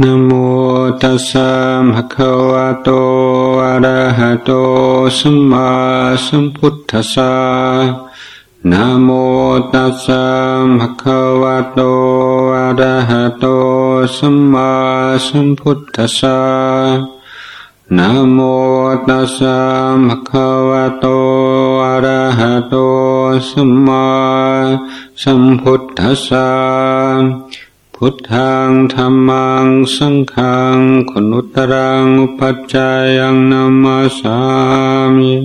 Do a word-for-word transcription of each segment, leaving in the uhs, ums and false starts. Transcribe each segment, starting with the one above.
นะโมตัสสะภะคะวะโตอะระหะโตสัมมาสัมพุทธัสสะนะโมตัสสะภะคะวะโตอะระหะโตสัมมาสัมพุทธัสสะนะโมตัสสะภะคะวะโตอะระหะโตสัมมาสัมพุทธัสสะพุทธังธัมมังสังฆังคุณุตตรังอุปัชฌายังนัมมาสามิ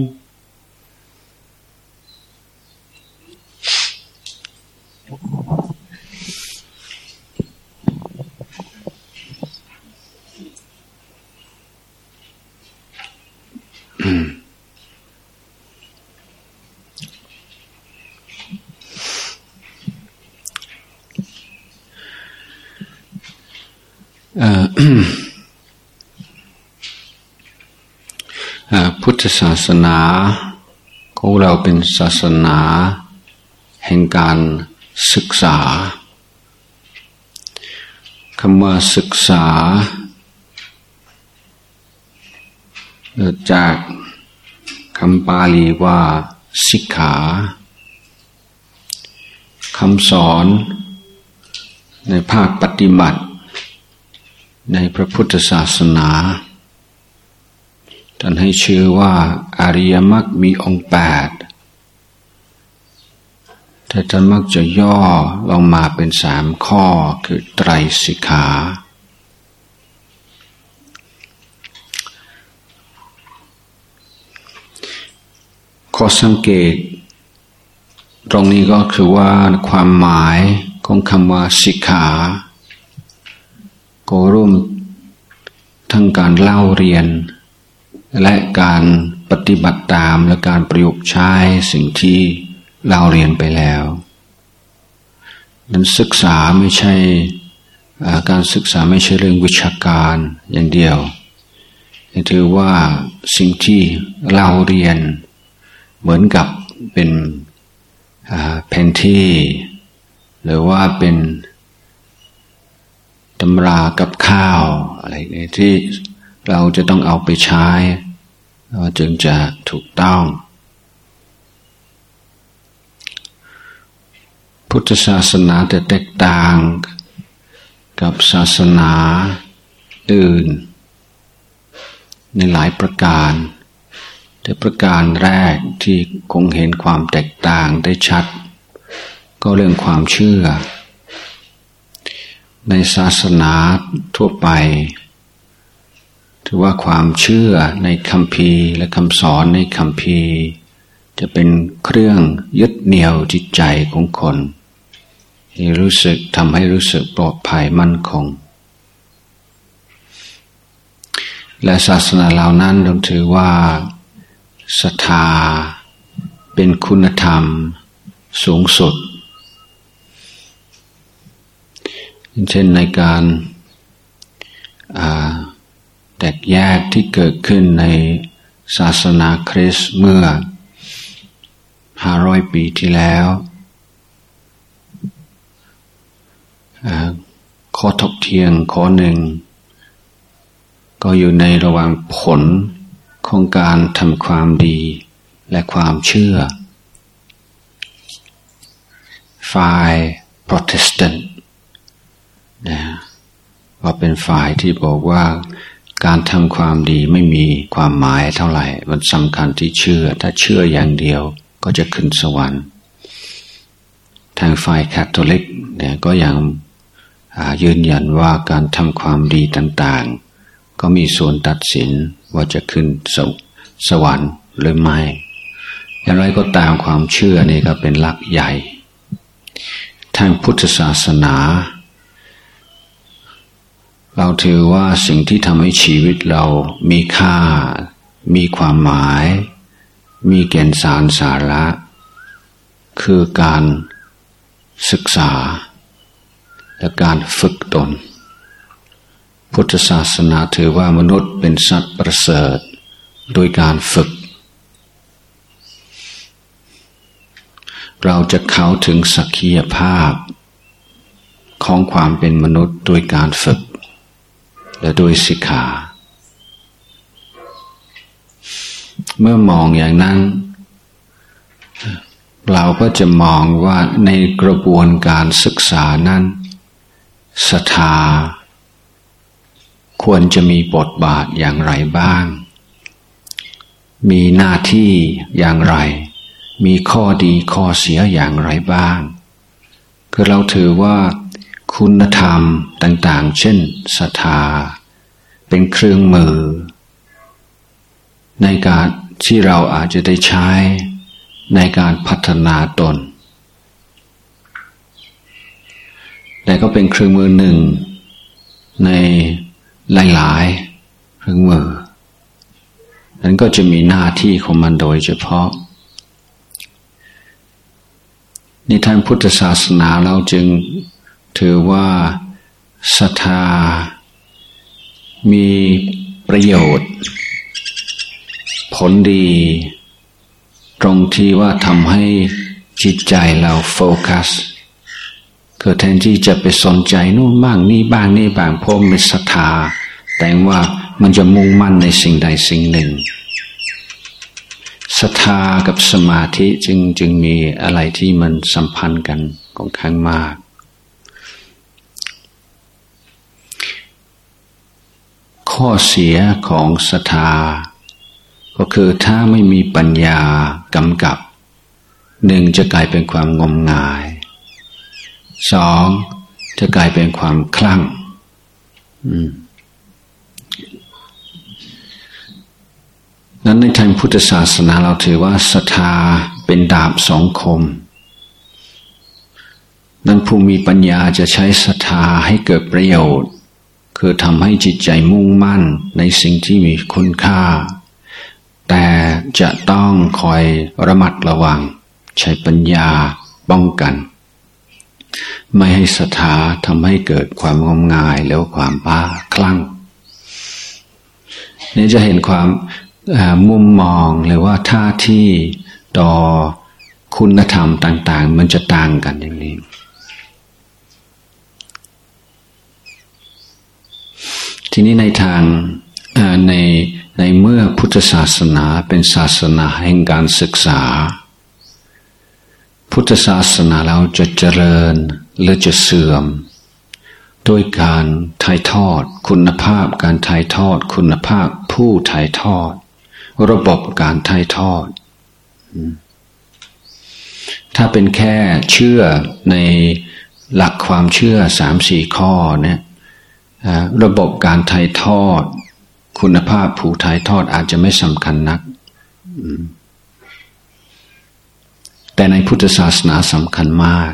พุทธศาสนาของเราเป็นศาสนาแห่งการศึกษาคำว่าศึกษาเกิดจากคำปาลีว่าสิกขาคำสอนในภาคปฏิบัติในพระพุทธศาสนาท่านให้ชื่อว่าอริยมรรคมีองค์แปดแต่ท่านมักจะย่อลงมาเป็นสามข้อคือไตรสิกขาข้อสังเกตตรงนี้ก็คือว่าความหมายของคำว่าสิกขาก็ร่วมทั้งการเล่าเรียนและการปฏิบัติตามและการประยุกต์ใช้สิ่งที่เราเรียนไปแล้วนั้นศึกษาไม่ใช่การศึกษาไม่ใช่เรื่องวิชาการอย่างเดียวถือว่าสิ่งที่เราเรียนเหมือนกับเป็นแผนที่หรือว่าเป็นตำรากับข้าวอะไรเนี่ยที่เราจะต้องเอาไปใช้จึงจะถูกต้องพุทธศาสนาจะแตกต่างกับศาสนาอื่นในหลายประการแต่ประการแรกที่คงเห็นความแตกต่างได้ชัดก็เรื่องความเชื่อในศาสนาทั่วไปถือว่าความเชื่อในคัมภีร์และคำสอนในคัมภีร์จะเป็นเครื่องยึดเหนี่ยวจิตใจของคนที่รู้สึกทำให้รู้สึกปลอดภัยมั่นคงและศาสนาเหล่านั้นต้องถือว่าศรัทธาเป็นคุณธรรมสูงสุดเช่นในการแตกแยกที่เกิดขึ้นในศาสนาคริสต์เมื่อห้าร้อยปีที่แล้วข้อถกเถียงข้อหนึ่งก็อยู่ในระหว่างผลของการทำความดีและความเชื่อฝ่ายโปรเตสแตนต์นะว่าเป็นฝ่ายที่บอกว่าการทำความดีไม่มีความหมายเท่าไหร่มันสำคัญที่เชื่อถ้าเชื่ออย่างเดียวก็จะขึ้นสวรรค์ทางฝ่ายคาทอลิกเนี่ยก็ยังยืนยันว่าการทำความดีต่างๆก็มีส่วนตัดสินว่าจะขึ้นสวรรค์หรือไม่อย่างไรก็ตามความเชื่อนี่ก็เป็นหลักใหญ่ทางพุทธศาสนาเราถือว่าสิ่งที่ทำให้ชีวิตเรามีค่ามีความหมายมีแก่นสารสาระคือการศึกษาและการฝึกตนพุทธศาสนาถือว่ามนุษย์เป็นสัตว์ประเสริฐโดยการฝึกเราจะเข้าถึงศักยภาพของความเป็นมนุษย์โดยการฝึกและด้วยสิกขาเมื่อมองอย่างนั้นเราก็จะมองว่าในกระบวนการศึกษานั้นศรัทธาควรจะมีบทบาทอย่างไรบ้างมีหน้าที่อย่างไรมีข้อดีข้อเสียอย่างไรบ้างคือเราถือว่าคุณธรรมต่างๆเช่นศรัทธาเป็นเครื่องมือในการที่เราอาจจะได้ใช้ในการพัฒนาตนแต่ก็เป็นเครื่องมือหนึ่งในหลายๆเครื่องมือนั้นก็จะมีหน้าที่ของมันโดยเฉพาะในทางพุทธศาสนาเราจึงถือว่าศรัทธามีประโยชน์ผลดีตรงที่ว่าทำให้จิตใจเราโฟกัสคือแทนที่จะไปสนใจนู่นบ้างนี่บ้างนี่บ้างเพราะมีศรัทธาแต่ว่ามันจะมุ่งมั่นในสิ่งใดสิ่งหนึ่งศรัทธากับสมาธิจึงจึงมีอะไรที่มันสัมพันธ์กันค่อนข้างมากข้อเสียของศรัทธาก็คือถ้าไม่มีปัญญากำกับหนึ่งจะกลายเป็นความงมงายสองจะกลายเป็นความคลั่งนั้นในทางพุทธศาสนาเราถือว่าศรัทธาเป็นดาบสองคมนั้นผู้มีปัญญาจะใช้ศรัทธาให้เกิดประโยชน์คือทำให้จิตใจมุ่งมั่นในสิ่งที่มีคุณค่าแต่จะต้องคอยระมัดระวังใช้ปัญญาป้องกันไม่ให้ศรัทธาทำให้เกิดความงมงายแล้วความบ้าคลั่งนี่จะเห็นความมุมมองหรือว่าท่าที่ต่อคุณธรรมต่างๆมันจะต่างกันอย่างนี้ทีนี้ในทางในในเมื่อพุทธศาสนาเป็นศาสนาแห่งการศึกษาพุทธศาสนาเราจะเจริญหรือจะเสื่อมด้วยการถ่ายทอดคุณภาพการถ่ายทอดคุณภาพผู้ถ่ายทอดระบบการถ่ายทอดถ้าเป็นแค่เชื่อในหลักความเชื่อสามสี่ข้อเนี่ยระบบการถ่ายทอดคุณภาพผู้ถ่ายทอดอาจจะไม่สำคัญนักแต่ในพุทธศาสนาสำคัญมาก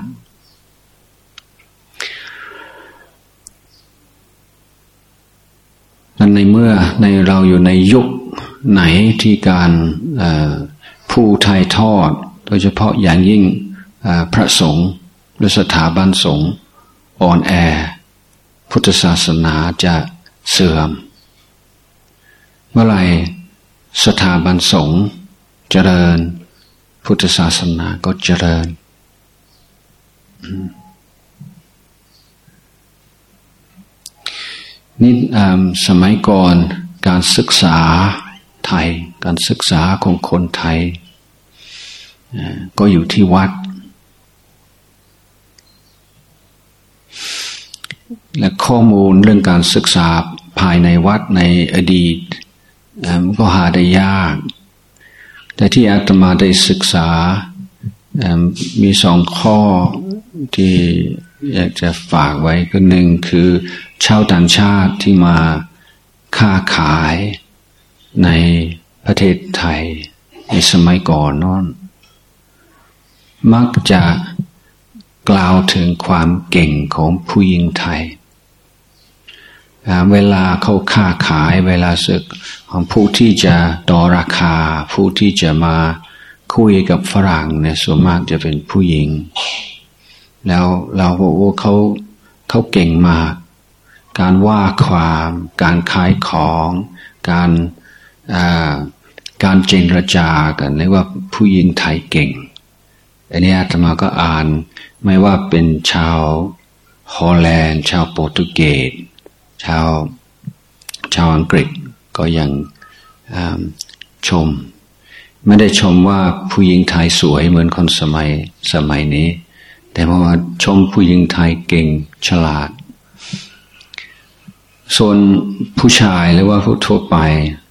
นั้นในเมื่อในเราอยู่ในยุคไหนที่การผู้ถ่ายทอดโดยเฉพาะอย่างยิ่งพระสงฆ์หรือสถาบันสงฆ์อ่อนแอพุทธศาสนาจะเสื่อมเมื่อไหร่สถาบันสงฆ์เจริญพุทธศาสนาก็เจริญนี่สมัยก่อนการศึกษาไทยการศึกษาของคนไทยก็อยู่ที่วัดและข้อมูลเรื่องการศึกษาภายในวัดในอดีตก็หาได้ยากแต่ที่อาตมาได้ศึกษามีสองข้อที่อยากจะฝากไว้ก็หนึ่งคือชาวต่างชาติที่มาค้าขายในประเทศไทยในสมัยก่อนนั่นมักจะกล่าวถึงความเก่งของผู้หญิงไทยเวลาเขาค้าขายเวลาศึกของผู้ที่จะต่อราคาผู้ที่จะมาคุยกับฝรั่งเนี่ยส่วนมากจะเป็นผู้หญิงแล้วเราบอกว่าเขาเขาเก่งมากการว่าความการขายของการการเจรจากันเรียกว่าผู้หญิงไทยเก่งอันนี้อาตมาก็อ่านไม่ว่าเป็นชาวฮอลแลนด์ชาวโปรตุเกสชาวชาวอังกฤษก็ยังชมไม่ได้ชมว่าผู้หญิงไทยสวยเหมือนคนสมัยสมัยนี้แต่ว่าชมผู้หญิงไทยเก่งฉลาดส่วนผู้ชายหรือว่าผู้ทั่วไป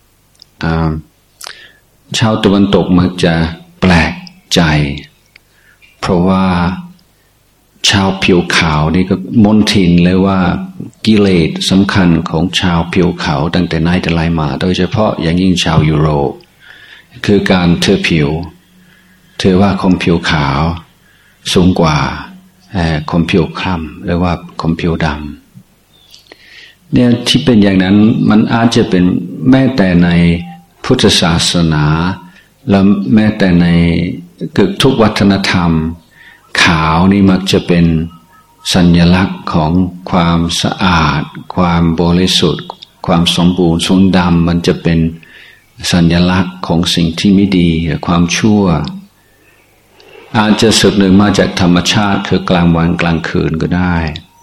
ชาวตะวันตกมักจะแปลกใจเพราะว่าชาวผิวขาวนี่ก็มนทินเลยว่ากิเลสสำคัญของชาวผิวขาวตั้งแต่ไหนแต่ไรมาโดยเฉพาะอย่างยิ่งชาวยุโรปคือการเธอผิวเธอว่าคนผิวขาวสูงกว่าคนผิวคล้ำหรือว่าคนผิวดำเนี่ยที่เป็นอย่างนั้นมันอาจจะเป็นแม้แต่ในพุทธศาสนาและแม้แต่ในเกือบทุกวัฒนธรรมขาวนี่มักจะเป็นสัญลักษณ์ของความสะอาดความบริสุทธิ์ความสมบูรณ์ส่วนดำมันจะเป็นสัญลักษณ์ของสิ่งที่ไม่ดีความชั่วอาจจะสืบเนื่องมาจากธรรมชาติคือกลางวันกลางคืนก็ได้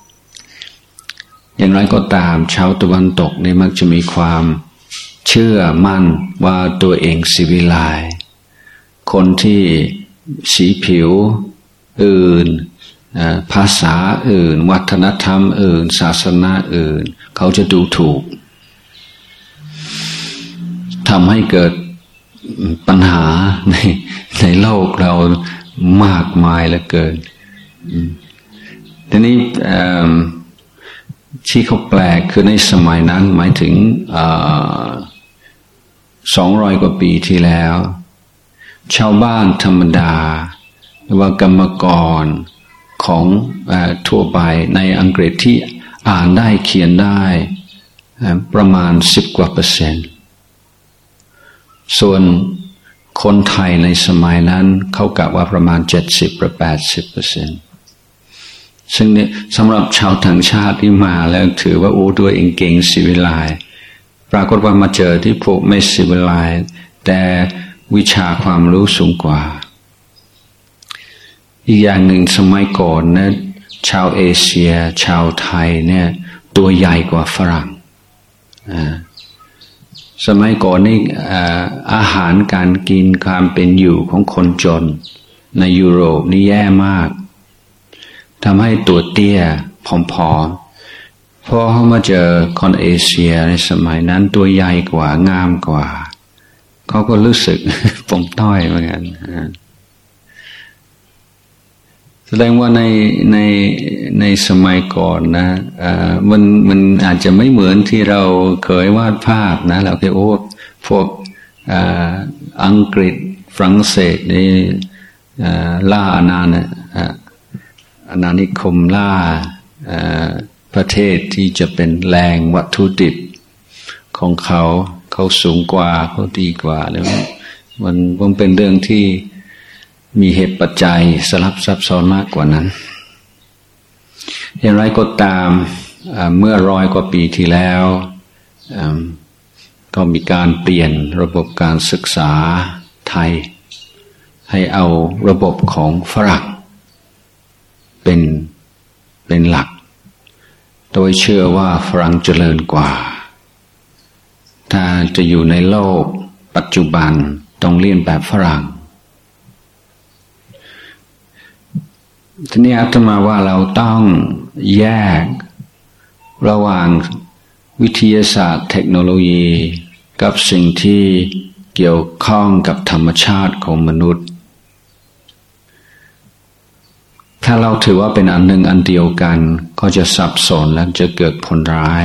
อย่างไรก็ตามชาวตะวันตกนี่มักจะมีความเชื่อมั่นว่าตัวเองศิวิไลซ์คนที่สีผิวอื่นภาษาอื่นวัฒนธรรมอื่นศาสนาอื่นเขาจะดูถูกทำให้เกิดปัญหาในในโลกเรามากมายเหลือเกินทีนี้ที่เขาแปลกคือในสมัยนั้นหมายถึงสองร้อยกว่าปีที่แล้วชาวบ้านธรรมดาหรือว่ากรรมกรของทั่วไปในอังกฤษที่อ่านได้เขียนได้ประมาณสิบกว่าเปอร์เซ็นต์ส่วนคนไทยในสมัยนั้นเขากะว่าประมาณเจ็ดสิบหรือแปดสิบเปอร์เซ็นต์ซึ่งเนี่ยสำหรับชาวต่างชาติที่มาแล้วถือว่าโอ้ตัวเองเก่งศิวิไลซ์ปรากฏว่ามาเจอที่พวกไม่ศิวิไลซ์แต่วิชาความรู้สูงกว่าอีกอย่างหนึ่งสมัยก่อนนะชาวเอเชียชาวไทยเนี่ยตัวใหญ่กว่าฝรั่งสมัยก่อนนี่อาหารการกินการเป็นอยู่ของคนจนในยุโรปนี่แย่มากทำให้ตัวเตี้ยผอมๆพอเขามาเจอคนเอเชียในสมัยนั้นตัวใหญ่กว่างามกว่าเขาก็รู้สึกปมต้อยเหมือนกันแสดงว่าในในในสมัยก่อนนะมันมันอาจจะไม่เหมือนที่เราเคยวาดภาพนะเราเคยโอ้พวกอังกฤษฝรั่งเศสนี่ล่าอาณานะอาณานิคมล่าประเทศที่จะเป็นแหล่งวัตถุดิบของเขาเขาสูงกว่าเขาดีกว่าแล้วมันมันเป็นเรื่องที่มีเหตุปัจจัยสลับซับซ้อนมากกว่านั้นอย่างไรก็ตามเมื่อร้อยกว่าปีที่แล้วก็มีการเปลี่ยนระบบการศึกษาไทยให้เอาระบบของฝรั่งเป็นเป็นหลักโดยเชื่อว่าฝรั่งเจริญกว่าถ้าจะอยู่ในโลกปัจจุบันต้องเรียนแบบฝรั่งทีนี้อาตมาว่าเราต้องแยกระหว่างวิทยาศาสตร์เทคโนโลยีกับสิ่งที่เกี่ยวข้องกับธรรมชาติของมนุษย์ถ้าเราถือว่าเป็นอันหนึ่งอันเดียวกันก็จะสับสนและจะเกิดผลร้าย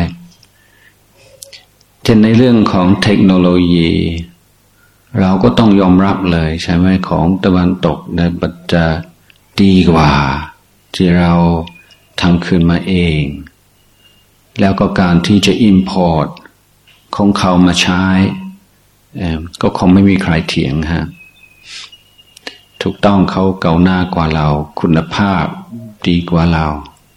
เช่นในเรื่องของเทคโนโลยีเราก็ต้องยอมรับเลยใช่ไหมของตะวันตกในปัจจัยดีกว่าที่เราทำขึ้นมาเองแล้วก็การที่จะ import ของเขามาใช้ก็คงไม่มีใครเถียงฮะถูกต้องเขาเก่าหน้ากว่าเราคุณภาพดีกว่าเรา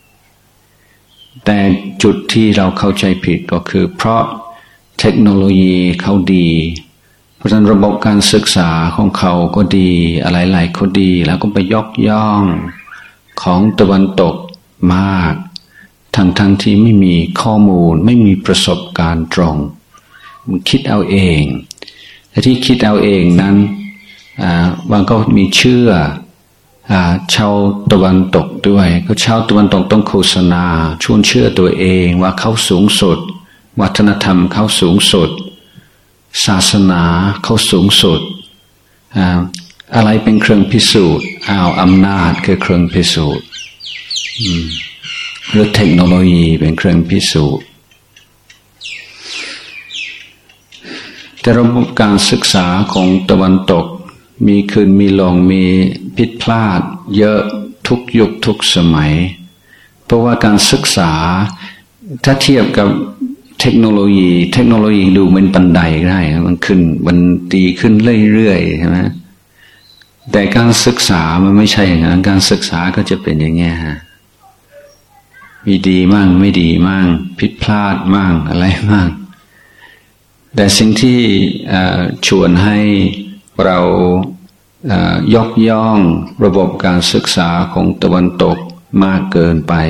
แต่จุดที่เราเข้าใจผิดก็คือเพราะเทคโนโลยีเขาดีเพราะฉะนั้นระบบการศึกษาของเขาก็ดีอะไรหลายก็ดีแล้วก็ไปยกย่องของตะวันตกมากททั้งทั้งที่ไม่มีข้อมูลไม่มีประสบการณ์ตรงมันคิดเอาเองแต่ที่คิดเอาเองนั้นบางก็มีเชื่อชาวตะวันตกด้วยก็ชาวตะวันตกต้องโฆษณาชวนเชื่อตัวเองว่าเขาสูงสุดวัฒนธรรมเขาสูงสุดศาสนาเขาสูงสุดอะไรเป็นเครื่องพิสูจน์อ้าวอำนาจคือเครื่องพิสูจน์หรือเทคโนโลยีเป็นเครื่องพิสูจน์แต่ระบบการศึกษาของตะวันตกมีขึ้นมีลงมีผิดพลาดเยอะทุกยุคทุกสมัยเพราะว่าการศึกษาถ้าเทียบกับเทคโนโลยีเทคโนโลยีดูเหมือนบันไดได้มันขึ้นมันดีขึ้นเรื่อยๆใช่ไหมแต่การศึกษามันไม่ใช่อย่างนั้นการศึกษาก็จะเป็นอย่างเงี้ยฮะมีดีมั่งไม่ดีมั่งผิดพลาดมั่งอะไรมั่งแต่สิ่งที่ชวนให้เรายกย่องระบบการศึกษาของตะวันตกมากเกินไป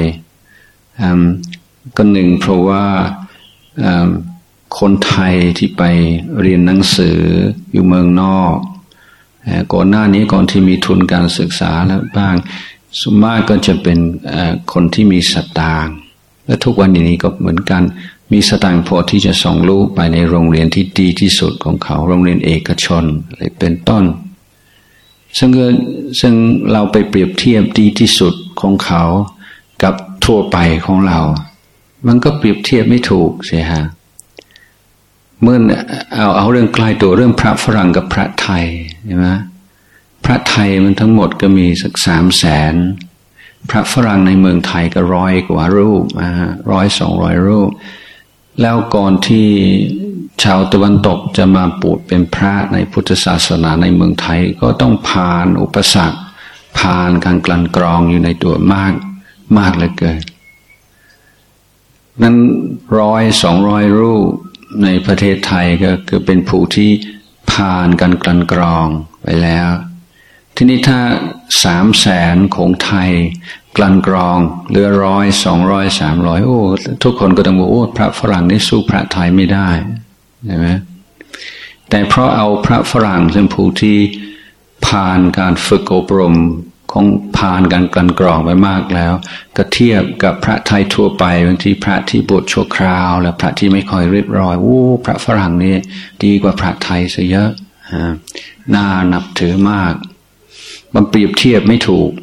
ก็หนึ่งเพราะว่าคนไทยที่ไปเรียนหนังสืออยู่เมืองนอกก่อนหน้านี้ก่อนที่มีทุนการศึกษาแล้วบ้างสมมติก็จะเป็นคนที่มีสตางค์และทุกวันนี้ก็เหมือนกันมีสตางค์พอที่จะส่งลูกไปในโรงเรียนที่ดีที่สุดของเขาโรงเรียนเอกชนอะไรเป็นต้นซึ่งซึ่งเราไปเปรียบเทียบดีที่สุดของเขากับทั่วไปของเรามันก็เปรียบเทียบไม่ถูกใช่ฮะเมื่อเอาเอาเรื่องใกล้ตัวเรื่องพระฝรั่งกับพระไทยใช่ไหมพระไทยมันทั้งหมดก็มีสักสามแสนพระฝรั่งในเมืองไทยก็ร้อยกว่ารูปอ่าร้อยสองร้อยรูปแล้วก่อนที่ชาวตะวันตกจะมาบวชเป็นพระในพุทธศาสนาในเมืองไทยก็ต้องผ่านอุปสรรคผ่านการกลั่นกรองอยู่ในตัวมากมากเหลือเกินนั้นร้อยสองร้อยรูปในประเทศไทยก็คือเป็นผู้ที่ผ่านการกลั่นกรองไปแล้วทีนี้ถ้าสามแสนของไทยกลั่นกรองเหลือร้อยสองร้อยสามร้อยโอ้ทุกคนก็ต้องบอกโอ้พระฝรั่งนี่สู้พระไทยไม่ได้ใช่ไหมแต่เพราะเอาพระฝรั่งซึ่งผู้ที่ผ่านการฝึกอบรมของผ่านการกลั่นกรองไปมากแล้วก็เทียบกับพระไทยทั่วไปบางทีพระที่บวชชั่วคราวและพระที่ไม่ค่อยเรียบร้อยโอ้พระฝรั่งนี่ดีกว่าพระไทยซะเยอะน่านับถือมากมันเปรียบเทียบไม่ถูก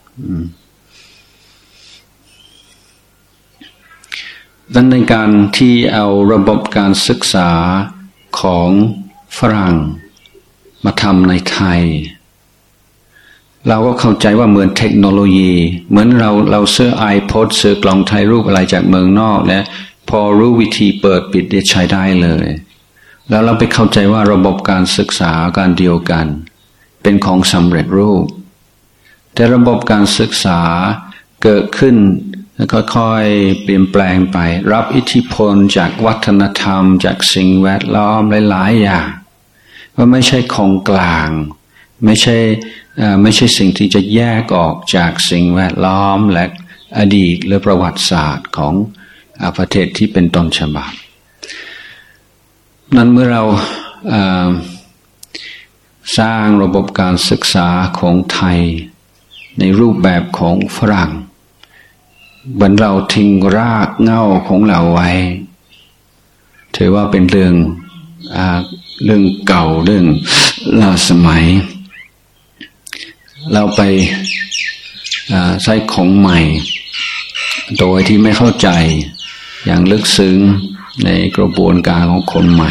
ดังนั้นในการที่เอาระบบการศึกษาของฝรั่งมาทำในไทยเราก็เข้าใจว่าเหมือนเทคโนโลยีเหมือนเราเราซื้อ iPod ซื้อกล่องถ่ายรูปอะไรจากเมืองนอกและพอรู้วิธีเปิดปิดได้ใช้ได้เลยแล้วเราไปเข้าใจว่าระบบการศึกษาการเดียวกันเป็นของสำเร็จรูปแต่ระบบการศึกษาเกิดขึ้นแล้วค่อยๆเปลี่ยนแปลงไปรับอิทธิพลจากวัฒนธรรมจากสิ่งแวดล้อมหลายๆอย่างว่าไม่ใช่ของกลางไม่ใช่ไม่ใช่สิ่งที่จะแยกออกจากสิ่งแวดล้อมและอดีตหรือประวัติศาสตร์ของประเทศที่เป็นต้นฉบับนั้นเมื่อเราสร้างระบบการศึกษาของไทยในรูปแบบของฝรั่งเหมือนเราทิ้งรากเหง้าของเราไว้ถือว่าเป็นเรื่องเรื่องเก่าเรื่องล้าสมัยเราไปใช้ของใหม่โดยที่ไม่เข้าใจอย่างลึกซึ้งในกระบวนการของคนใหม่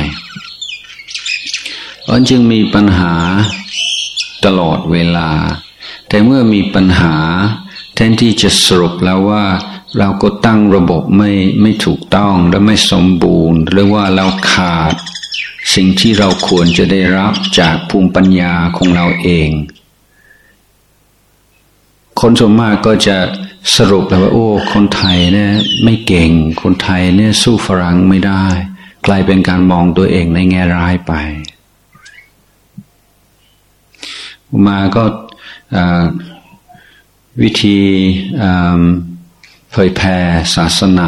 เพราะจึงมีปัญหาตลอดเวลาแต่เมื่อมีปัญหาแทนที่จะสรุปแล้วว่าเราก็ตั้งระบบไม่ไม่ถูกต้องและไม่สมบูรณ์หรือว่าเราขาดสิ่งที่เราควรจะได้รับจากภูมิปัญญาของเราเองคนส่วนมากก็จะสรุปแล้วว่าโอ้คนไทยเนี่ยไม่เก่งคนไทยเนี่ยสู้ฝรั่งไม่ได้กลายเป็นการมองตัวเองในแง่ร้ายไปมาก็วิธีเผยแผ่ศาสนา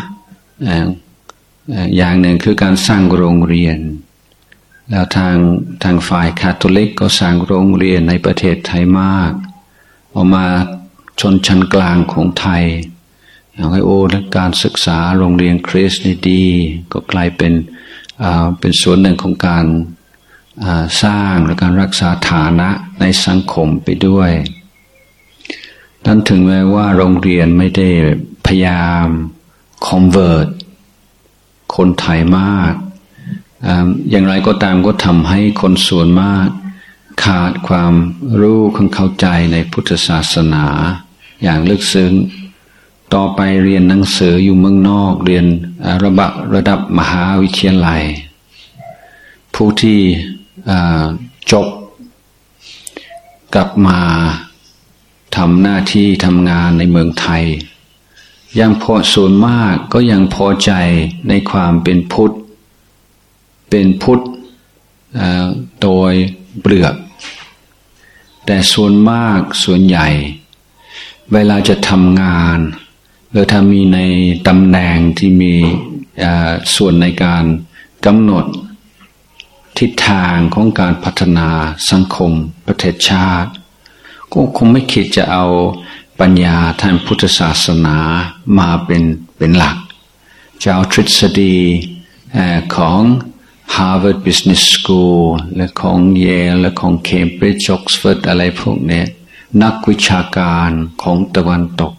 อย่างหนึ่งคือการสร้างโรงเรียนแล้วทางทางฝ่ายคาทอลิกก็สร้างโรงเรียนในประเทศไทยมากออกมาชนชั้นกลางของไทยอยากให้โอ้การศึกษาโรงเรียนคริสต์นี่ดีก็กลายเป็นเป็นส่วนหนึ่งของการสร้างและการรักษาฐานะในสังคมไปด้วยนั้นถึงแม้ว่าโรงเรียนไม่ได้พยายาม convert คนไทยมากอย่างไรก็ตามก็ทำให้คนส่วนมากขาดความรู้ความเข้าใจในพุทธศาสนาอย่างลึกซึ้งต่อไปเรียนหนังสืออยู่เมืองนอกเรียนระดับระดับมหาวิทยาลัยผู้ที่จบกลับมาทำหน้าที่ทำงานในเมืองไทยยังพอส่วนมากก็ยังพอใจในความเป็นพุทธเป็นพุทธโดยเปลือกแต่ส่วนมากส่วนใหญ่เวลาจะทำงานหรือถ้ามีในตำแหน่งที่มีส่วนในการกำหนดทิศทางของการพัฒนาสังคมประเทศชาติก็คงไม่คิดจะเอาปัญญาทางพุทธศาสนามาเป็นเป็นหลักจะเอาทฤษฎีของ Harvard Business School และของ Yale และของ Cambridge Oxford อะไรพวกนี้นักวิชาการของตะวันตก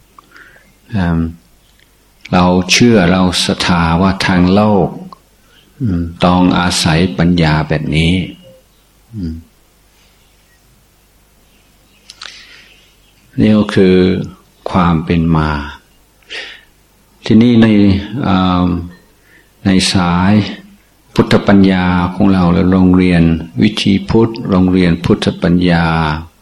เราเชื่อเราศรัทธาว่าทางโลกต้องอาศัยปัญญาแบบนี้นี่ก็คือความเป็นมาที่นี่ในในสายพุทธปัญญาของเราและโรงเรียนวิธีพุทธโรงเรียนพุทธปัญญา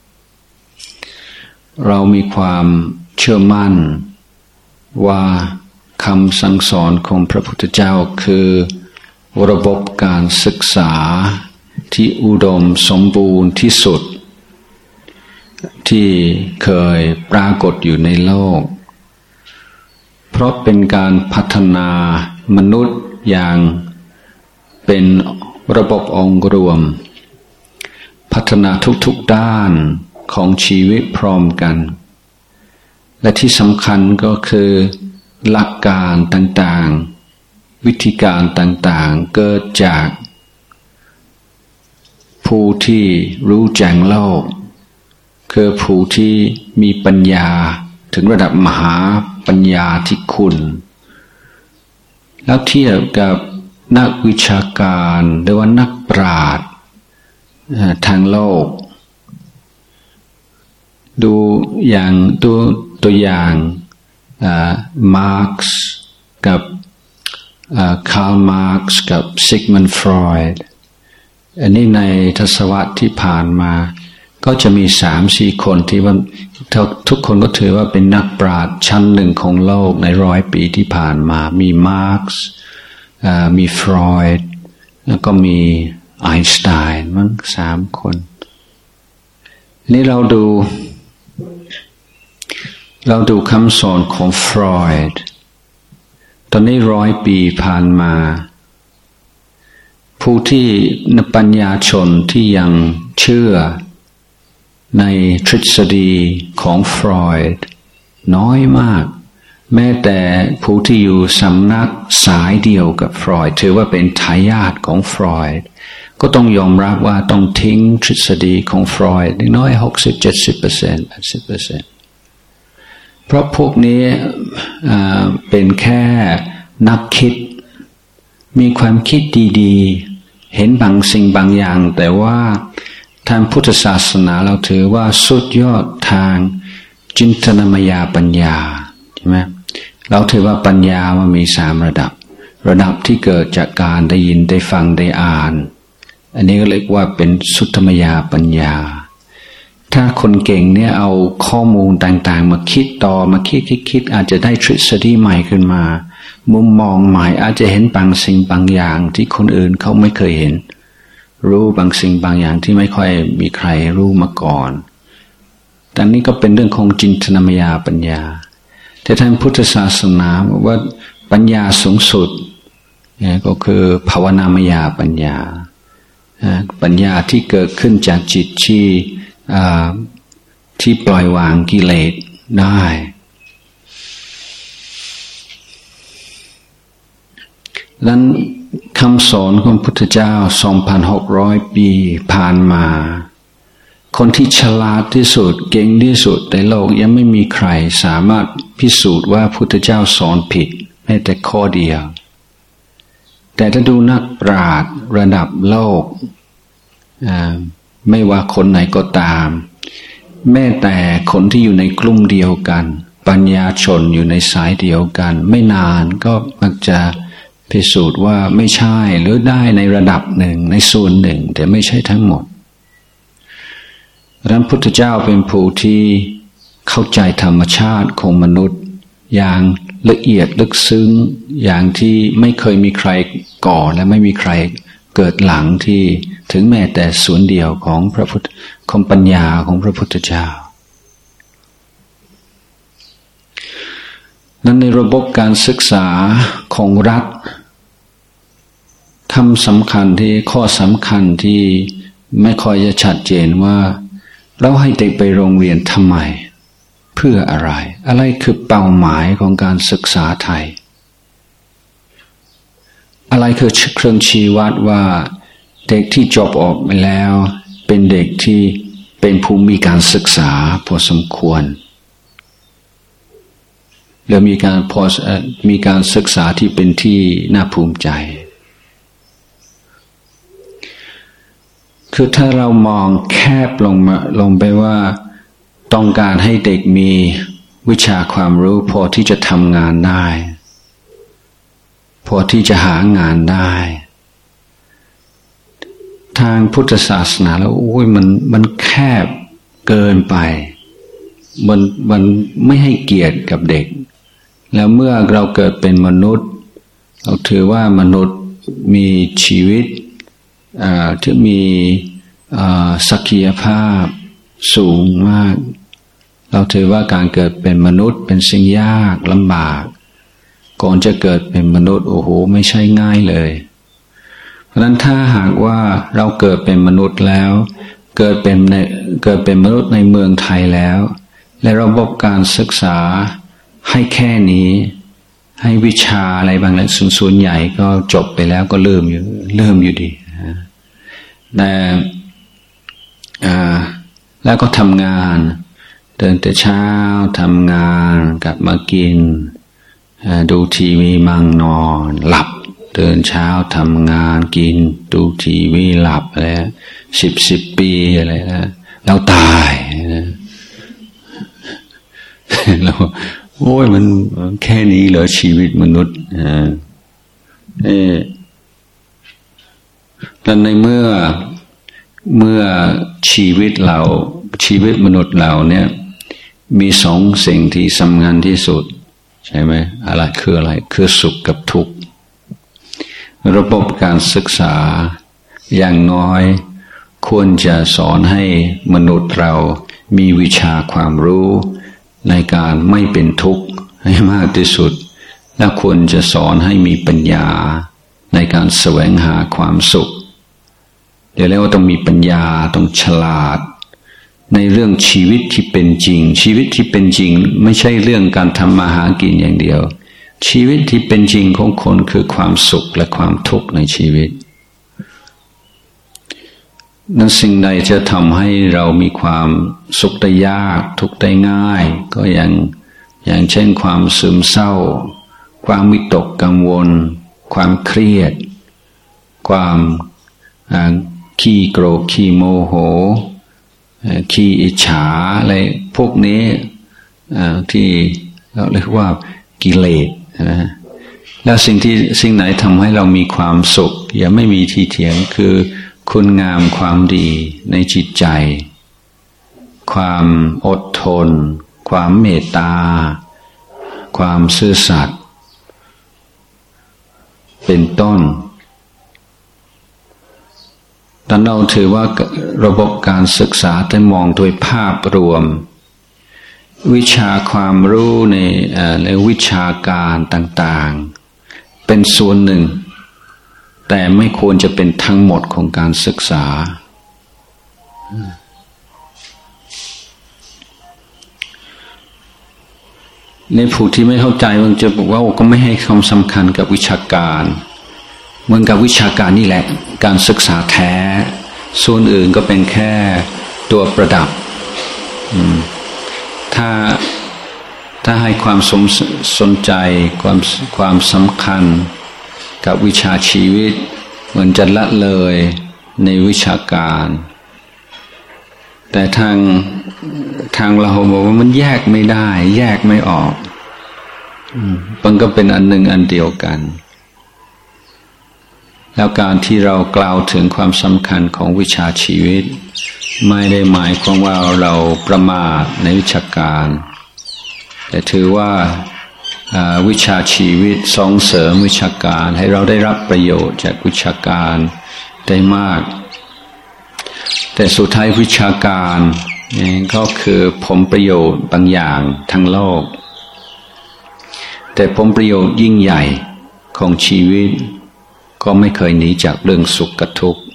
เรามีความเชื่อมั่นว่าคำสั่งสอนของพระพุทธเจ้าคือระบบการศึกษาที่อุดมสมบูรณ์ที่สุดที่เคยปรากฏอยู่ในโลกเพราะเป็นการพัฒนามนุษย์อย่างเป็นระบบองค์รวมพัฒนาทุกๆด้านของชีวิตพร้อมกันและที่สำคัญก็คือหลักการต่างๆวิธีการต่างๆเกิดจากผู้ที่รู้แจ้งโลกคือผู้ที่มีปัญญาถึงระดับมหาปัญญาที่คุณแล้วเทียบกับนักวิชาการหรือว่านักปราชญ์ทางโลกดูอย่างตัวตัวอย่างมาร์กซ์กับคาร์ลมาร์กซ์กับซิกมันด์ฟรอยด์อันนี้ในทศวรรษที่ผ่านมาก็จะมีสามสี่คนที่ว่าทุกคนก็ถือว่าเป็นนักปราชญ์ชั้นหนึ่งของโลกในร้อยปีที่ผ่านมามีมาร์กซ์มีฟรอยด์แล้วก็มีไอน์สไตน์มั้งสามคนนี่เราดูเราดูคำสอนของฟรอยด์ตอนนี้ร้อยปีผ่านมาผู้ที่นักปัญญาชนที่ยังเชื่อในทฤษฎีของฟรอยด์น้อยมากแม้แต่ผู้ที่อยู่สำนักสายเดียวกับฟรอยด์ถือว่าเป็นทายาทของฟรอยด์ก็ต้องยอมรับว่าต้องทิ้งทฤษฎีของฟรอยด์น้อยหกสิบเจ็ดสิบเปอร์เซ็นต์แปดสิบเปอร์เซ็นต์เพราะพวกนี้เป็นแค่นักคิดมีความคิดดีๆเห็นบางสิ่งบางอย่างแต่ว่าทางพุทธศาสนาเราถือว่าสุดยอดทางจินตนามยปัญญาใช่ไหมเราถือว่าปัญญามันมีสามระดับระดับที่เกิดจากการได้ยินได้ฟังได้อ่านอันนี้ก็เรียกว่าเป็นสุตตมยปัญญาถ้าคนเก่งเนี่ยเอาข้อมูลต่างๆมาคิดต่อมาคิดคิดคิดอาจจะได้ทฤษฎีใหม่ขึ้นมามุมมองใหม่อาจจะเห็นบางสิ่งบางอย่างที่คนอื่นเขาไม่เคยเห็นรู้บางสิ่งบางอย่างที่ไม่ค่อยมีใครรู้มาก่อนแต่นี่ก็เป็นเรื่องของจินตนามยปัญญาแต่ทางพุทธศาสนาบอกว่าปัญญาสูงสุดก็คือภาวนามยาปัญญาปัญญาที่เกิดขึ้นจากจิตที่ที่ปล่อยวางกิเลสได้นั้นคำสอนของพุทธเจ้า สองพันหกร้อย ปีผ่านมาคนที่ฉลาดที่สุดเก่งที่สุดในโลกยังไม่มีใครสามารถพิสูจน์ว่าพุทธเจ้าสอนผิดแม้แต่ข้อเดียวแต่ถ้าดูนักปราชญ์ระดับโลกไม่ว่าคนไหนก็ตามแม้แต่คนที่อยู่ในกลุ่มเดียวกันปัญญาชนอยู่ในสายเดียวกันไม่นานก็มักจะพิสูจน์ว่าไม่ใช่หรือได้ในระดับหนึ่งในส่วนหนึ่งแต่ไม่ใช่ทั้งหมดพระพุทธเจ้าเป็นผู้ที่เข้าใจธรรมชาติของมนุษย์อย่างละเอียดลึกซึ้งอย่างที่ไม่เคยมีใครก่อและไม่มีใครเกิดหลังที่ถึงแม้แต่ส่วนเดียวของพระพุทธของปัญญาของพระพุทธเจ้านั้นในระบบการศึกษาของรัฐทำสำคัญที่ข้อสำคัญที่ไม่ค่อยจะชัดเจนว่าเราให้เด็กไปโรงเรียนทำไมเพื่ออะไรอะไรคือเป้าหมายของการศึกษาไทยอะไรคือเครื่องชี้วัดว่าเด็กที่จบออกไปแล้วเป็นเด็กที่เป็นผู้มีการศึกษาพอสมควรหรือมีการพอมีการศึกษาที่เป็นที่น่าภูมิใจคือถ้าเรามองแคบลงมาลงไปว่าต้องการให้เด็กมีวิชาความรู้พอที่จะทำงานได้พอที่จะหางานได้ทางพุทธศาสนาแล้วโอ้ยมันมันแคบเกินไปมันมันไม่ให้เกียรติกับเด็กแล้วเมื่อเราเกิดเป็นมนุษย์เราถือว่ามนุษย์มีชีวิตที่มีศักยภาพสูงมากเราถือว่าการเกิดเป็นมนุษย์เป็นสิ่งยากลำบากก่อนจะเกิดเป็นมนุษย์โอ้โหไม่ใช่ง่ายเลยเพราะฉะนั้นถ้าหากว่าเราเกิดเป็นมนุษย์แล้วเกิดเป็นในเกิดเป็นมนุษย์ในเมืองไทยแล้วและระบบการศึกษาให้แค่นี้ให้วิชาอะไรบางอย่างส่วนใหญ่ก็จบไปแล้วก็เริ่มอยู่เริ่มอยู่ดีแต่แล้วก็ทำงานเดินแต่เช้าทำงานกลับมากินดูทีวีมั่งนอนหลับเดินเช้าทำงานกินดูทีวีหลับอะไรสิบสิบปีอะไรนะแล้วตายเราโอ้ยมันแค่นี้เหรอชีวิตมนุษย์เออแต่ในเมื่อเมื่อชีวิตเราชีวิตมนุษย์เราเนี่ยมีสองสิ่งที่สำคัญที่สุดใช่ไหมอะไรคืออะไรคือสุขกับทุกข์ระบบการศึกษาอย่างน้อยควรจะสอนให้มนุษย์เรามีวิชาความรู้ในการไม่เป็นทุกข์ให้มากที่สุดและควรจะสอนให้มีปัญญาในการแสวงหาความสุขเดี๋ยวแล้วต้องมีปัญญาต้องฉลาดในเรื่องชีวิตที่เป็นจริงชีวิตที่เป็นจริงไม่ใช่เรื่องการทำมาหากินอย่างเดียวชีวิตที่เป็นจริงของคนคือความสุขและความทุกข์ในชีวิตนั้นสิ่งใดจะทำให้เรามีความสุขได้ยากทุกข์ได้ง่ายก็อย่างอย่างเช่นความซึมเศร้าความวิตกกังวลความเครียดความขี้โกรธขี้โมโหขี้อิจฉาอะไรพวกนี้ที่เราเรียกว่ากิเลสนะแล้วสิ่งที่สิ่งไหนทำให้เรามีความสุขอย่าไม่มีที่เถียงคือคุณงามความดีในจิตใจความอดทนความเมตตาความซื่อสัตย์เป็นต้นแต่เราถือว่าระบบการศึกษาแต่มองโดยภาพรวมวิชาความรู้ในในวิชาการต่างๆเป็นส่วนหนึ่งแต่ไม่ควรจะเป็นทั้งหมดของการศึกษาในผู้ที่ไม่เข้าใจมันจะบอกว่าก็ไม่ให้ความสำคัญกับวิชาการเหมือนกับวิชาการนี่แหละการศึกษาแท้ส่วนอื่นก็เป็นแค่ตัวประดับถ้าถ้าให้ความสนสนใจความความสำคัญกับวิชาชีวิตเหมือนจะละเลยในวิชาการแต่ทางทางเราบอกว่ามันแยกไม่ได้แยกไม่ออกมันก็เป็นอันหนึ่งอันเดียวกันแล้วการที่เรากล่าวถึงความสำคัญของวิชาชีวิตไม่ได้หมายความว่าเราประมาทในวิชาการแต่ถือว่าวิชาชีวิตส่งเสริมวิชาการให้เราได้รับประโยชน์จากวิชาการได้มากแต่สุดท้ายวิชาการก็คือผลประโยชน์บางอย่างทั้งโลกแต่ผลประโยชน์ยิ่งใหญ่ของชีวิตก็ไม่เคยหนีจากเรื่องสุขกับทุกข์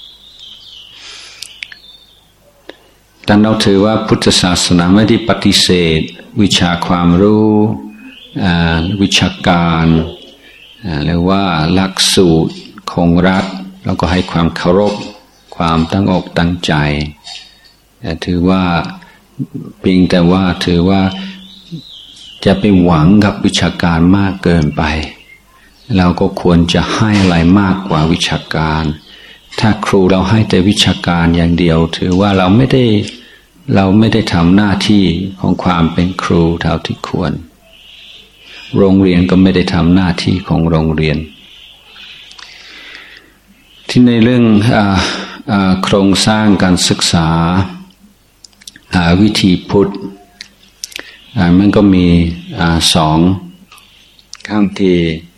แต่เราถือว่าพุทธศาสนาไม่ได้ปฏิเสธวิชาความรู้วิชาการหรือว่าหลักสูตรของรัฐเราก็ให้ความเคารพความตั้งอกตั้งใจถือว่าเพียงแต่ว่าถือว่าจะไปหวังกับวิชาการมากเกินไปเราก็ควรจะให้อะไรมากกว่าวิชาการถ้าครูเราให้แต่วิชาการอย่างเดียวถือว่าเราไม่ได้เราไม่ได้ทำหน้าที่ของความเป็นครูเท่าที่ควรโรงเรียนก็ไม่ได้ทำหน้าที่ของโรงเรียนที่ในเรื่องอ่าอ่าโครงสร้างการศึกษาวิธีพุทธมันก็มีสองข้างที่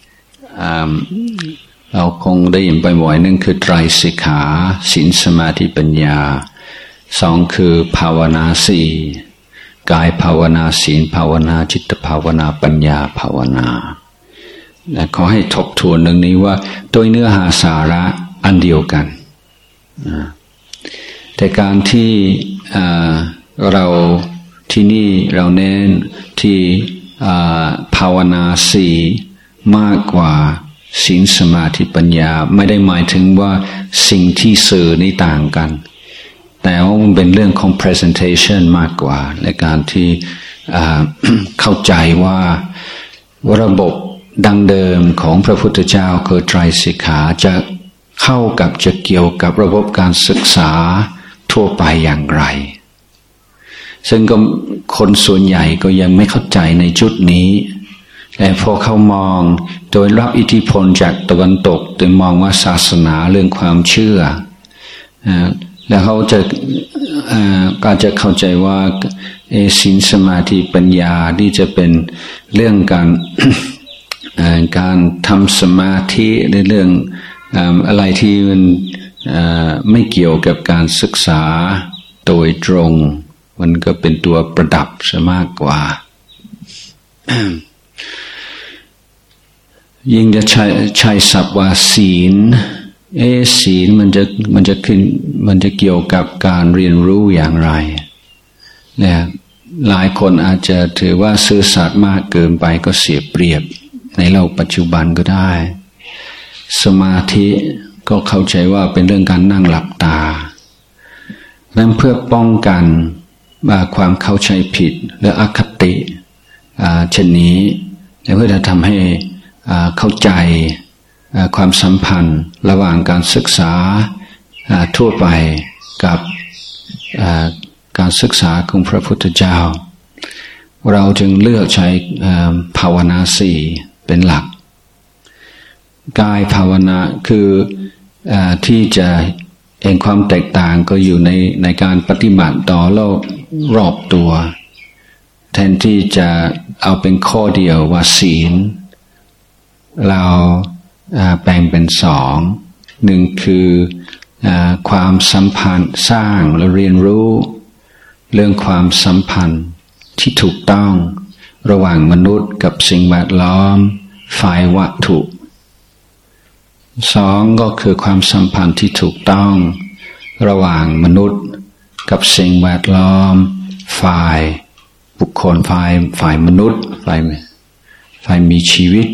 เราคงได้ยินบ่อยๆนั่นคือไตรสิกขาศีลสมาธิปัญญาสองคือภาวนาสี่กายภาวนาศีลภาวนาจิตภาวนาปัญญาภาวนาและขอให้ทบทวนเรื่องนี้ว่าโดยเนื้อหาสาระอันเดียวกันแต่การที่เราที่นี่เราเน้นที่ภาวนาสี่มากกว่าศีลสมาธิปัญญาไม่ได้หมายถึงว่าสิ่งที่สื่อนี่ต่างกันแต่ว่ามันเป็นเรื่องของ presentation มากกว่าในการที่เข้าใจว่าระบบดังเดิมของพระพุทธเจ้าคือไตรสิกขาจะเข้ากับจะเกี่ยวกับระบบการศึกษาทั่วไปอย่างไรซึ่งก็คนส่วนใหญ่ก็ยังไม่เข้าใจในจุดนี้แต่พอเขามองโดยรับอิทธิพลจากตะวันตกโดยมองว่าศาสนาเรื่องความเชื่อแล้วเขาจะก็จะเข้าใจว่าศีลสมาธิปัญญาที่จะเป็นเรื่องการการทำสมาธิในเรื่องอะไรที่มันไม่เกี่ยวกับการศึกษาโดยตรงมันก็เป็นตัวประดับซะมากกว่า ยิ่งจะใช้ใช้ศัพท์ว่าศีลเอศีลมันจะมันจะขึ้นมันจะเกี่ยวกับการเรียนรู้อย่างไรเนี่ยหลายคนอาจจะถือว่าซื่อสัตย์มากเกินไปก็เสียเปรียบในโลกปัจจุบันก็ได้สมาธิก็เข้าใจว่าเป็นเรื่องการนั่งหลับตานั้นเพื่อป้องกันความเข้าใจผิดและอคติเช่นนี้และเพื่อจะทำให้เข้าใจความสัมพันธ์ระหว่างการศึกษาทั่วไปกับการศึกษาของพระพุทธเจ้าเราจึงเลือกใช้ภาวนาสี่เป็นหลักกายภาวนาคือที่จะเห็นความแตกต่างก็อยู่ในในการปฏิบัติต่อโลกรอบตัวแทนที่จะเอาเป็นข้อเดียวว่าศีลเราแบ่งเป็นสองหนึ่งคือความสัมพันธ์สร้างและเรียนรู้เรื่องความสัมพันธ์ที่ถูกต้องระหว่างมนุษย์กับสิ่งแวดล้อมฝ่ายวัตถุสองก็คือความสัมพันธ์ที่ถูกต้องระหว่างมนุษย์กับสิ่งแวดล้อมฝ่ายบุคคลฝ่ายฝ่ายมนุษย์ฝ่ายฝ่ายมีชีวิต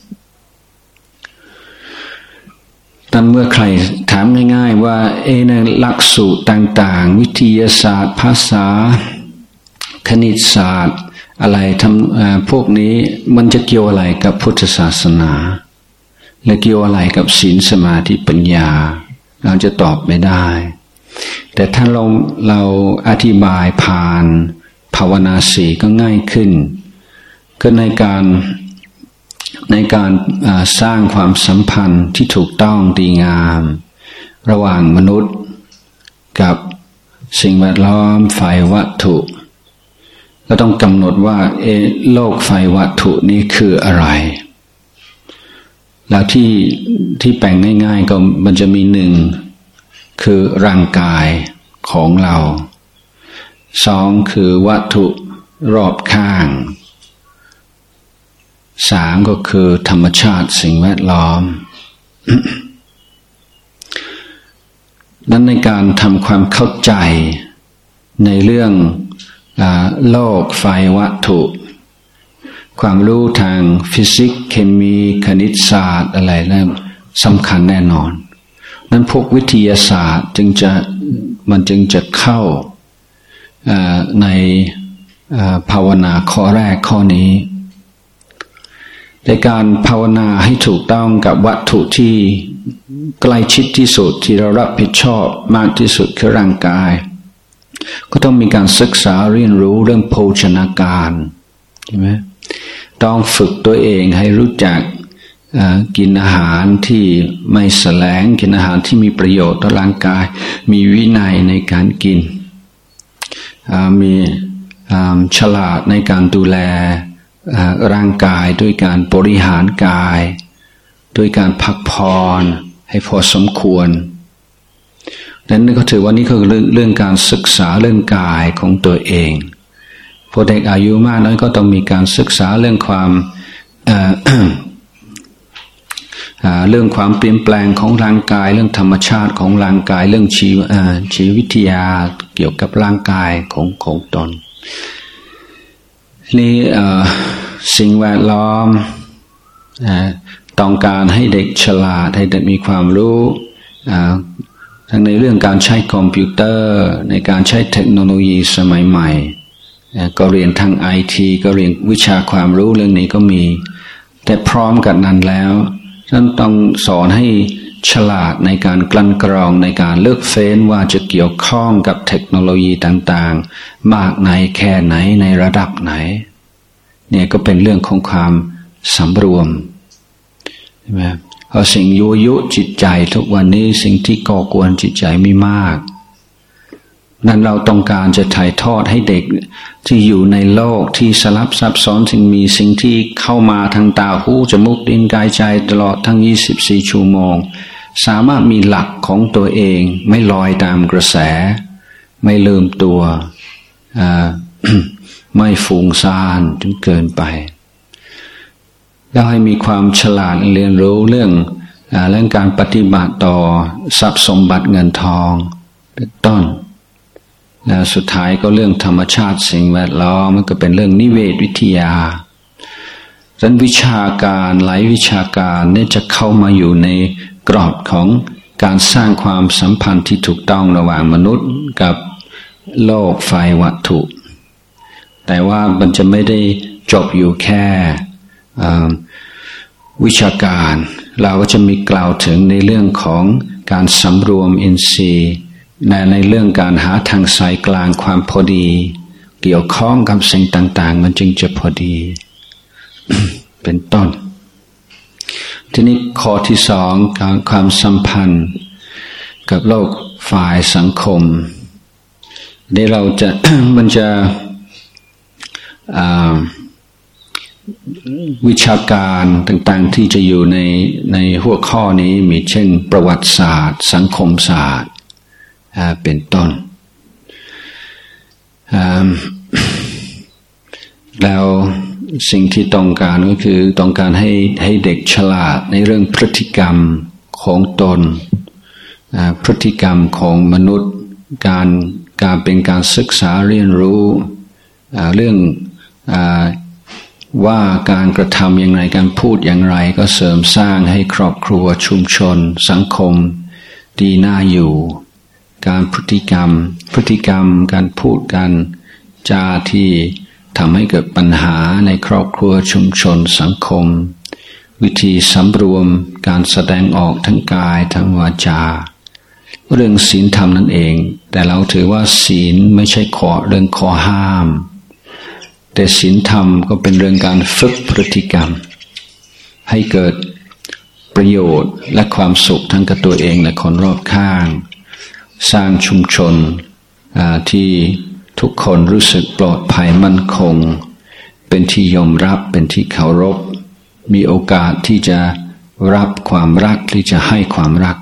แต่เมื่อใครถามง่ายๆว่าเอในหลักสูตรต่างๆวิทยาศาสตร์ภาษาคณิตศาสตร์อะไรทำพวกนี้มันจะเกี่ยวอะไรกับพุทธศาสนาและเกี่ยวอะไรกับศีลสมาธิปัญญาเราจะตอบไม่ได้แต่ถ้าเราเราอธิบายผ่านภาวนาสีก็ง่ายขึ้นก็ในการในการสร้างความสัมพันธ์ที่ถูกต้องดีงามระหว่างมนุษย์กับสิ่งแวดล้อมฝ่ายวัตถุก็ต้องกำหนดว่าเอโลกฝ่ายวัตถุนี้คืออะไรแล้วที่ที่แปลงง่ายๆก็มันจะมีหนึ่งคือร่างกายของเราสองคือวัตถุรอบข้างสามก็คือธรรมชาติสิ่งแวดล้อม นั้นในการทำความเข้าใจในเรื่องโลกไฟวัตถุความรู้ทางฟิสิกส์เคมีคณิตศาสตร์อะไรนั่นสำคัญแน่นอนนั้นพวกวิทยาศาสตร์จึงจะมันจึงจะเข้าในภาวนาข้อแรกข้อนี้ในการภาวนาให้ถูกต้องกับวัตถุที่ใกล้ชิดที่สุดที่เรารับผิดชอบมากที่สุดคือร่างกายก็ต้องมีการศึกษาเรียนรู้เรื่องโภชนาการใช่ไหมต้องฝึกตัวเองให้รู้จักกินอาหารที่ไม่แสลงกินอาหารที่มีประโยชน์ต่อร่างกายมีวินัยในการกินมีฉลาดในการดูแลร่างกายด้วยการบริหารกายด้วยการพักผ่อนให้พอสมควรดังนั้นก็ถือว่านี่คือเรื่องเรื่องการศึกษาเรื่องกายของตัวเองพอเด็กอายุมากนั้นก็ต้องมีการศึกษาเรื่องความเอ่อ เรื่องความเปลี่ยนแปลงของร่างกายเรื่องธรรมชาติของร่างกายเรื่องชีวชีววิทยาเกี่ยวกับร่างกายของของตนนี่สิ่งแวดล้อมต้องการให้เด็กฉลาดให้เด็กมีความรู้ทั้งในเรื่องการใช้คอมพิวเตอร์ในการใช้เทคโนโลยีสมัยใหม่ก็เรียนทางไอทีก็เรียนวิชาความรู้เรื่องนี้ก็มีแต่พร้อมกันนั้นแล้วท่านต้องสอนให้ฉลาดในการกลั่นกรองในการเลือกเฟ้นว่าจะเกี่ยวข้องกับเทคโนโลยีต่างๆมากไหนแค่ไหนในระดับไหนเนี่ยก็เป็นเรื่องของความสำรวมใช่ไหมเพราะสิ่งยั่วยุจิตใจทุกวันนี้สิ่งที่ก่อกวนจิตใจมีมากนั้นเราต้องการจะถ่ายทอดให้เด็กที่อยู่ในโลกที่สลับซับซ้อนสิ่งมีสิ่งที่เข้ามาทางตาหูจมูกลิ้นกายใจตลอดทั้งยี่สิบสี่ชั่วโมงสามารถมีหลักของตัวเองไม่ลอยตามกระแสไม่ลืมตัว ไม่ฟุ้งซ่านจนเกินไปแล้วให้มีความฉลาดเรียนรู้เรื่องเรื่องการปฏิบัติต่อทรัพย์สมบัติเงินทองเป็นต้นแล้วสุดท้ายก็เรื่องธรรมชาติสิ่งแวดล้อมมันก็เป็นเรื่องนิเวศวิทยาดังนั้นวิชาการหลายวิชาการเนี่ยจะเข้ามาอยู่ในกรอบของการสร้างความสัมพันธ์ที่ถูกต้องระหว่างมนุษย์กับโลกฝ่ายวัตถุแต่ว่ามันจะไม่ได้จบอยู่แค่วิชาการเราก็จะมีกล่าวถึงในเรื่องของการสำรวมอินทรีย์ในในเรื่องการหาทางสายกลางความพอดีเกี่ยวข้องกับสิ่งต่างๆมันจึงจะพอดี เป็นต้นทีนี้ข้อที่สองการความสัมพันธ์กับโลกฝ่ายสังคมเดี๋ยวเราจะ มันจะวิชาการต่างๆที่จะอยู่ในในหัวข้อนี้มีเช่นประวัติศาสตร์สังคมศาสตร์เป็นต้นแล้วสิ่งที่ต้องการก็คือต้องการให้ให้เด็กฉลาดในเรื่องพฤติกรรมของตนพฤติกรรมของมนุษย์การการเป็นการศึกษาเรียนรู้เรื่องว่าการกระทำอย่างไรการพูดอย่างไรก็เสริมสร้างให้ครอบครัวชุมชนสังคมดีน่าอยู่การพฤติกรรมพฤติกรรมการพูดการจาที่ทำให้เกิดปัญหาในครอบครัวชุมชนสังคมวิธีสำรวมการแสดงออกทั้งกายทั้งวาจาเรื่องศีลธรรมนั่นเองแต่เราถือว่าศีลไม่ใช่ข้อเรื่องข้อห้ามแต่ศีลธรรมก็เป็นเรื่องการฝึกพฤติกรรมให้เกิดประโยชน์และความสุขทั้งกับตัวเองและคนรอบข้างสร้างชุมชนที่ทุกคนรู้สึกปลอดภัยมั่นคงเป็นที่ยอมรับเป็นที่เคารพมีโอกาสที่จะรับความรักที่จะให้ความรัก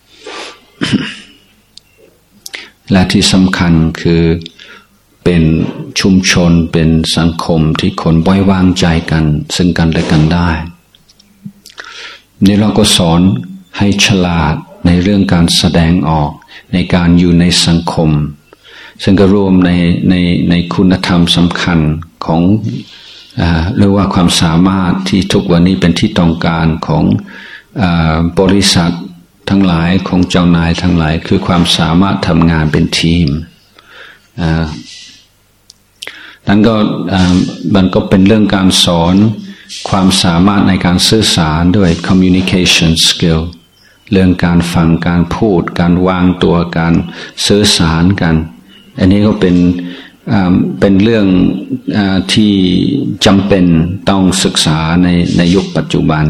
และที่สำคัญคือเป็นชุมชนเป็นสังคมที่คนไว้วางใจกันซึ่งกันและกันได้นี่เราก็สอนให้ฉลาดในเรื่องการแสดงออกในการอยู่ในสังคมซึ่งก็รวมในในในคุณธรรมสำคัญของอ่าหรือว่าความสามารถที่ทุกวันนี้เป็นที่ต้องการของอ่าบริษัททั้งหลายของเจ้านายทั้งหลายคือความสามารถทำงานเป็นทีมอ่านั้นก็อ่ามันก็เป็นเรื่องการสอนความสามารถในการสื่อสารด้วย communication skill เรื่องการฟังการพูดการวางตัวการสื่อสารกันอันนี้ก็เป็นเป็นเรื่องอที่จำเป็นต้องศึกษาในในยุคปัจจุบัน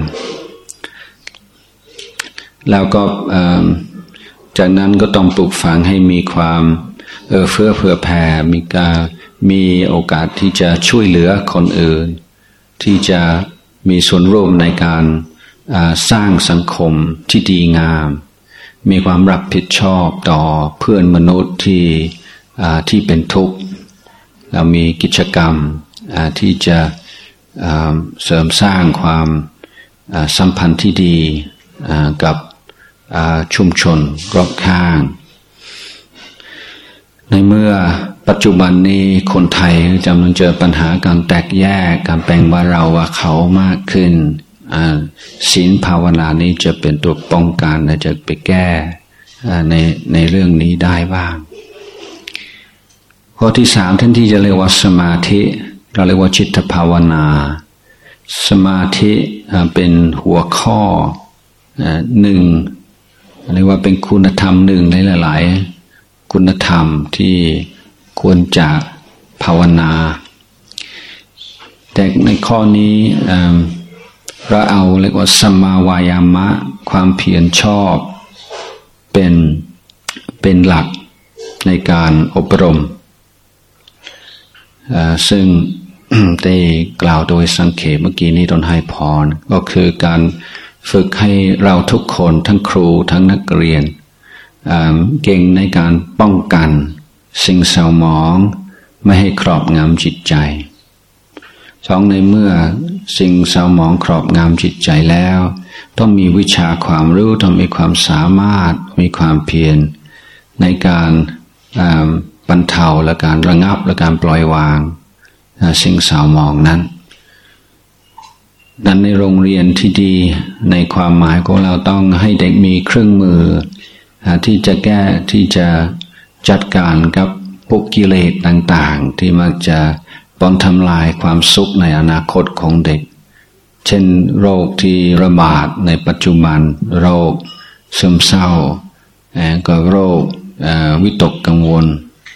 แล้วก็จากนั้นก็ต้องปลูกฝังให้มีความเอื้อเฟื้อเผื่อแผ่มีการมีโอกาสที่จะช่วยเหลือคนอื่นที่จะมีส่วนร่วมในการสร้างสังคมที่ดีงามมีความรับผิดชอบต่อเพื่อนมนุษย์ที่ที่เป็นทุกข์เรามีกิจกรรมที่จะเสริมสร้างความสัมพันธ์ที่ดีกับชุมชนรอบข้างในเมื่อปัจจุบันนี้คนไทยกำลังเจอปัญหาการแตกแยกการแบ่งว่าเราว่าเขามากขึ้นศีลภาวนานี้จะเป็นตัวป้องกันและจะไปแก้ในในเรื่องนี้ได้บ้างข้อที่สามท่านที่จะเรียกว่าสมาธิเราเรียกว่าจิตภาวนาสมาธิเป็นหัวข้อหนึ่งเรียกว่าเป็นคุณธรรมหนึ่งในหลายๆคุณธรรมที่ควรจะภาวนาแต่ในข้อนี้เราเอาเรียกว่าสัมมาวายามะความเพียรชอบเป็นเป็นหลักในการอบรมซึ่ง ได้กล่าวโดยสังเขปเมื่อกี้นี้ตอนให้พรก็คือการฝึกให้เราทุกคนทั้งครูทั้งนักเรียนเก่งในการป้องกันสิ่งเศร้าหมองไม่ให้ครอบงำจิตใจสองในเมื่อสิ่งเศร้าหมองครอบงำจิตใจแล้วต้องมีวิชาความรู้ต้องมีความสามารถมีความเพียรในการบรรเทาและการระงับและการปล่อยวางสิ่งเศร้าหมองนั้นดังในโรงเรียนที่ดีในความหมายของเราต้องให้เด็กมีเครื่องมือที่จะแก้ที่จะจัดการกับพวกกิเลสต่างๆที่มักจะปนทำลายความสุขในอนาคตของเด็กเช่นโรคที่ระบาดในปัจจุบันโรคซึมเศร้าก็โรควิตกกังวล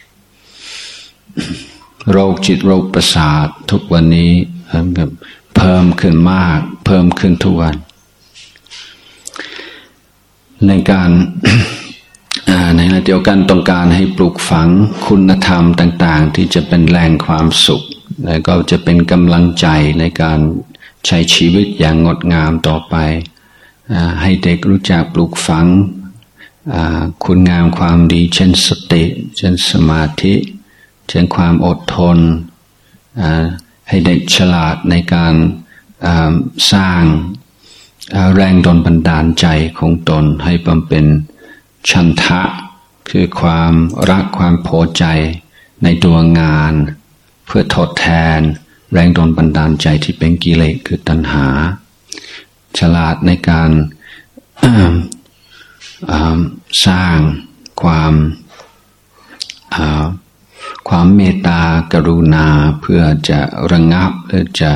โรคจิตโรคประสาททุกวันนี้เพิ่มขึ้นมากเพิ่มขึ้นทุกวันในการ ในขณะเดียวกันต้องการให้ปลูกฝังคุณธรรมต่างๆที่จะเป็นแรงความสุขและก็จะเป็นกำลังใจในการใช้ชีวิตอย่างงดงามต่อไปให้เด็กรู้จักปลูกฝังคุณงามความดีเช่นสติเช่นสมาธิเช่นความอดทนให้เด็กฉลาดในการสร้างแรงดลบันดาลใจของตนให้บำเพ็ญฉันทะคือความรักความพอใจในตัวงานเพื่อทดแทนแรงดลบันดาลใจที่เป็นกิเลสคือตัณหาฉลาดในการสร้างความความเมตตากรุณาเพื่อจะระงับเพื่อจะ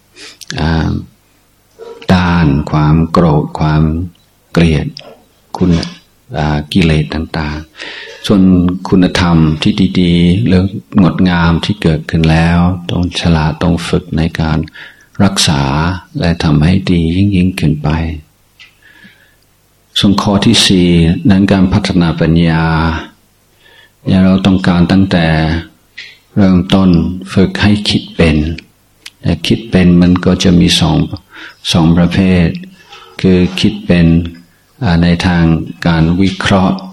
ต้านความโกรธความเกลียดคุณกิเลสต่างๆส่วนคุณธรรมที่ดีๆหรืองดงามที่เกิดขึ้นแล้วต้องฉลาดต้องฝึกในการรักษาและทำให้ดียิ่งยิ่งขึ้นไปส่วนข้อที่สี่นั้นการพัฒนาปัญญาอย่างเราต้องการตั้งแต่เริ่มต้นฝึกให้คิดเป็นแต่คิดเป็นมันก็จะมีสองสองประเภทคือคิดเป็นในทางการวิเคราะห์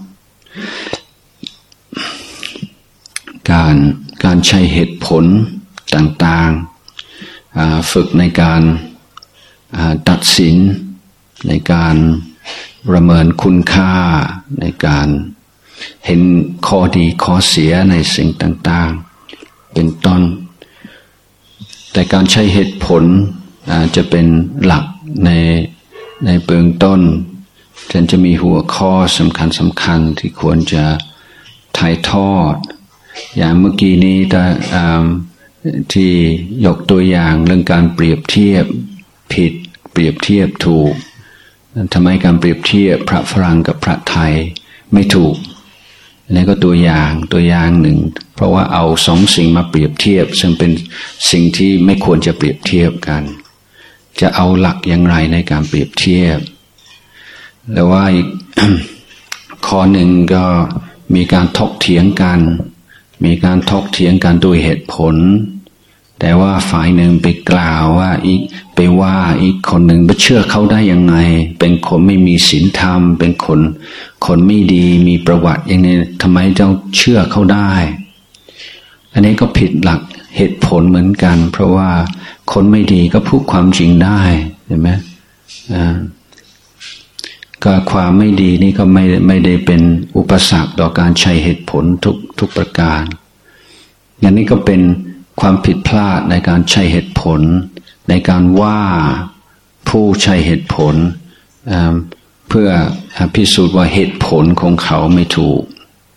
การการใช้เหตุผลต่างๆฝึกในการตัดสินในการประเมินคุณค่าในการเห็นข้อดีข้อเสียในสิ่งต่างๆเป็นต้นแต่การใช้เหตุผลจะเป็นหลักในในเบื้องต้นฉันจะมีหัวข้อสำคัญสำคัญที่ควรจะถ่ายทอดอย่างเมื่อกี้นี้ที่ยกตัวอย่างเรื่องการเปรียบเทียบผิดเปรียบเทียบถูกทำไมการเปรียบเทียบพระฝรั่งกับพระไทยไม่ถูกอันนี้ก็ตัวอย่างตัวอย่างหนึ่งเพราะว่าเอาสองสิ่งมาเปรียบเทียบซึ่งเป็นสิ่งที่ไม่ควรจะเปรียบเทียบกันจะเอาหลักอย่างไรในการเปรียบเทียบแล้วว่าอีก ข้อหนึ่งก็มีการถกเถียงกันมีการถกเถียงกันด้วยเหตุผลแต่ว่าฝ่ายหนึ่งไปกล่าวว่าอีกไปว่าอีกคนหนึ่งไปเชื่อเขาได้ยังไงเป็นคนไม่มีศีลธรรมเป็นคนคนไม่ดีมีประวัติอย่างนี้ทำไมเจ้าเชื่อเขาได้อันนี้ก็ผิดหลักเหตุผลเหมือนกันเพราะว่าคนไม่ดีก็พูดความจริงได้เห็นไหมอ่าก็ความไม่ดีนี่ก็ไม่ไม่ได้เป็นอุปสรรคต่อการใช้เหตุผลทุกทุกประการอย่างนี้ก็เป็นความผิดพลาดในการใช้เหตุผลในการว่าผู้ใช้เหตุผลเพื่อพิสูจน์ว่าเหตุผลของเขาไม่ถูก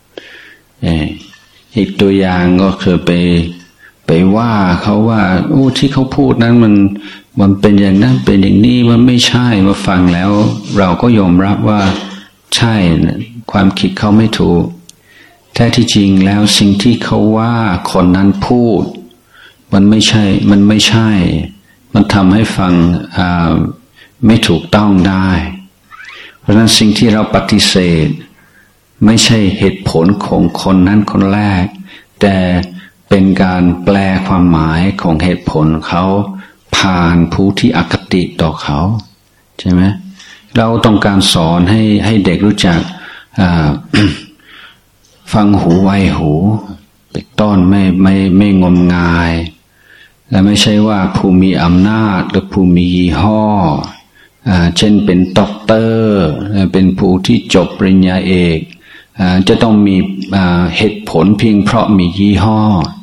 อีกตัวอย่างก็คือไปไปว่าเขาว่าโอ้ที่เขาพูดนั้นมันมันเป็นอย่างนั้นเป็นอย่างนี้มันไม่ใช่มาฟังแล้วเราก็ยอมรับว่าใช่ความคิดเขาไม่ถูกแท้ที่จริงแล้วสิ่งที่เขาว่าคนนั้นพูดมันไม่ใช่มันไม่ใช่มันทำให้ฟังไม่ถูกต้องได้เพราะฉะนั้นสิ่งที่เราปฏิเสธไม่ใช่เหตุผลของคนนั้นคนแรกแต่เป็นการแปลความหมายของเหตุผลเขาผ่านผู้ที่อคติต่อเขาใช่ไหมเราต้องการสอนให้ให้เด็กรู้จัก ฟังหูไวหูเป็นต้นไม่ไม่ไม่งมงายและไม่ใช่ว่าผู้มีอำนาจหรือผู้มียี่ห้อเช่นเป็นด็อกเตอร์เป็นผู้ที่จบปริญญาเอกจะต้องมีเหตุผลเพียงเพราะมียี่ห้อ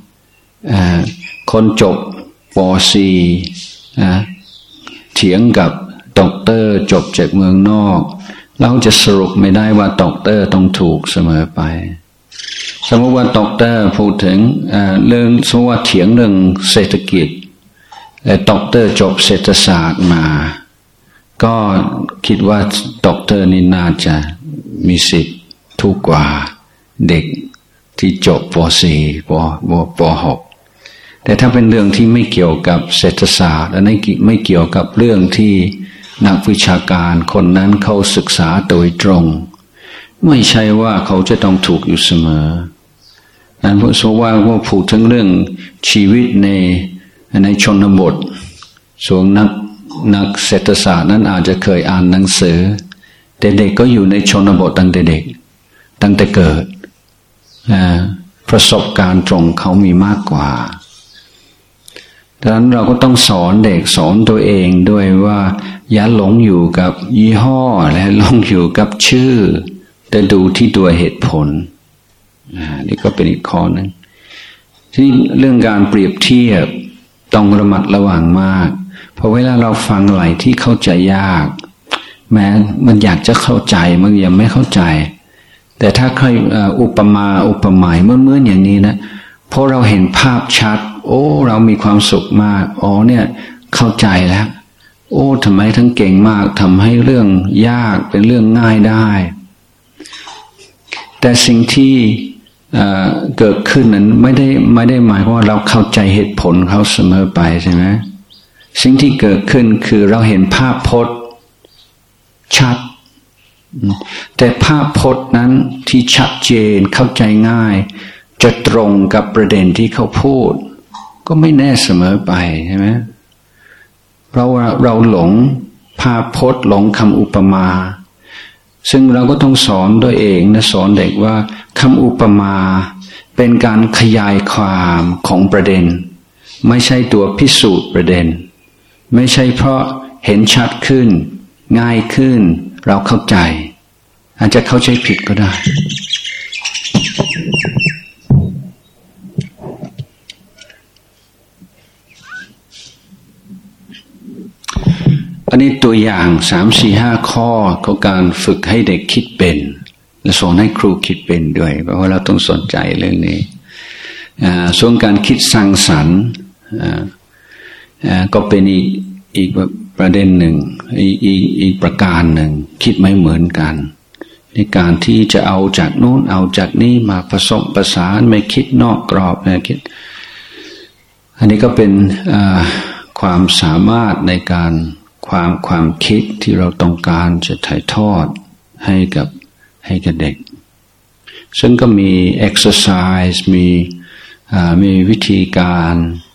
คนจบป.สี่ เถียงกับด็อกเตอร์จบจากเมืองนอกเราจะสรุปไม่ได้ว่าด็อกเตอร์ต้องถูกเสมอไปสมมติว่าด็อกเตอร์พูดถึงเรื่องสมมติว่าเถียงเรื่องเศรษฐกิจและด็อกเตอร์จบเศรษฐศาสตร์มาก็คิดว่าด็อกเตอร์นี่น่าจะมีสิทธิ์ถูกกว่าเด็กที่จบป.สี่ ป.ป.หก แต่ถ้าเป็นเรื่องที่ไม่เกี่ยวกับเศรษฐศาสตร์และไม่เกี่ยวกับเรื่องที่นักวิชาการคนนั้นเขาศึกษาโดยตรงไม่ใช่ว่าเขาจะต้องถูกอยู่เสมอนั้นเพราะว่าว่าพูดถึงเรื่องชีวิตในในชนบทส่วนนักนักเศรษฐศาสตร์นั้นอาจจะเคยอ่านหนังสือแต่เด็กก็อยู่ในชนบทตั้งแต่เด็กตั้งแต่เกิดประสบการณ์ตรงเขามีมากกว่าดังนั้นเราก็ต้องสอนเด็กสอนตัวเองด้วยว่าอย่าหลงอยู่กับยี่ห้อและหลงอยู่กับชื่อแต่ดูที่ตัวเหตุผลนี่ก็เป็นอีกข้อนึงที่เรื่องการเปรียบเทียบต้องระมัดระวังมากเพราะเวลาเราฟังอะไรที่เข้าใจยากแม้มันอยากจะเข้าใจมันยังไม่เข้าใจแต่ถ้าใครอุปมาอุปไมยเมื่อๆอย่างนี้นะพอเราเห็นภาพชัดโอ้เรามีความสุขมากอ๋อเนี่ยเข้าใจแล้วโอ้ทำไมทั้งเก่งมากทำให้เรื่องยากเป็นเรื่องง่ายได้แต่สิ่งที่เกิดขึ้นนั้นไม่ได้ไม่ได้หมายความว่าเราเข้าใจเหตุผลเขาเสมอไปใช่ไหมสิ่งที่เกิดขึ้นคือเราเห็นภาพพจน์ชัดแต่ภาพพจน์นั้นที่ชัดเจนเข้าใจง่ายจะตรงกับประเด็นที่เขาพูดก็ไม่แน่เสมอไปใช่ไหมเพราะว่าเราหลงภาพพจน์หลงคำอุปมาซึ่งเราก็ต้องสอนด้วยเองนะสอนเด็กว่าคำอุปมาเป็นการขยายความของประเด็นไม่ใช่ตัวพิสูจน์ประเด็นไม่ใช่เพราะเห็นชัดขึ้นง่ายขึ้นเราเข้าใจอาจจะเข้าใจผิดก็ได้อันนี้ตัวอย่างสามสี่ห้าข้อของการฝึกให้เด็กคิดเป็นและสอนให้ครูคิดเป็นด้วยเพราะว่าเราต้องสนใจเรื่องนี้ส่วนการคิดสร้างสรรค์ก็เป็นอีกอีกประเด็นหนึ่งอีกอีกอีกประการหนึ่งคิดไม่เหมือนกันในการที่จะเอาจากโน้นเอาจากนี้มาผสมประสานไม่คิดนอกกรอบนะคิดอันนี้ก็เป็นความสามารถในการความความคิดที่เราต้องการจะถ่ายทอดให้กับให้กับเด็กซึ่งก็มี exercise มีมีวิธีการ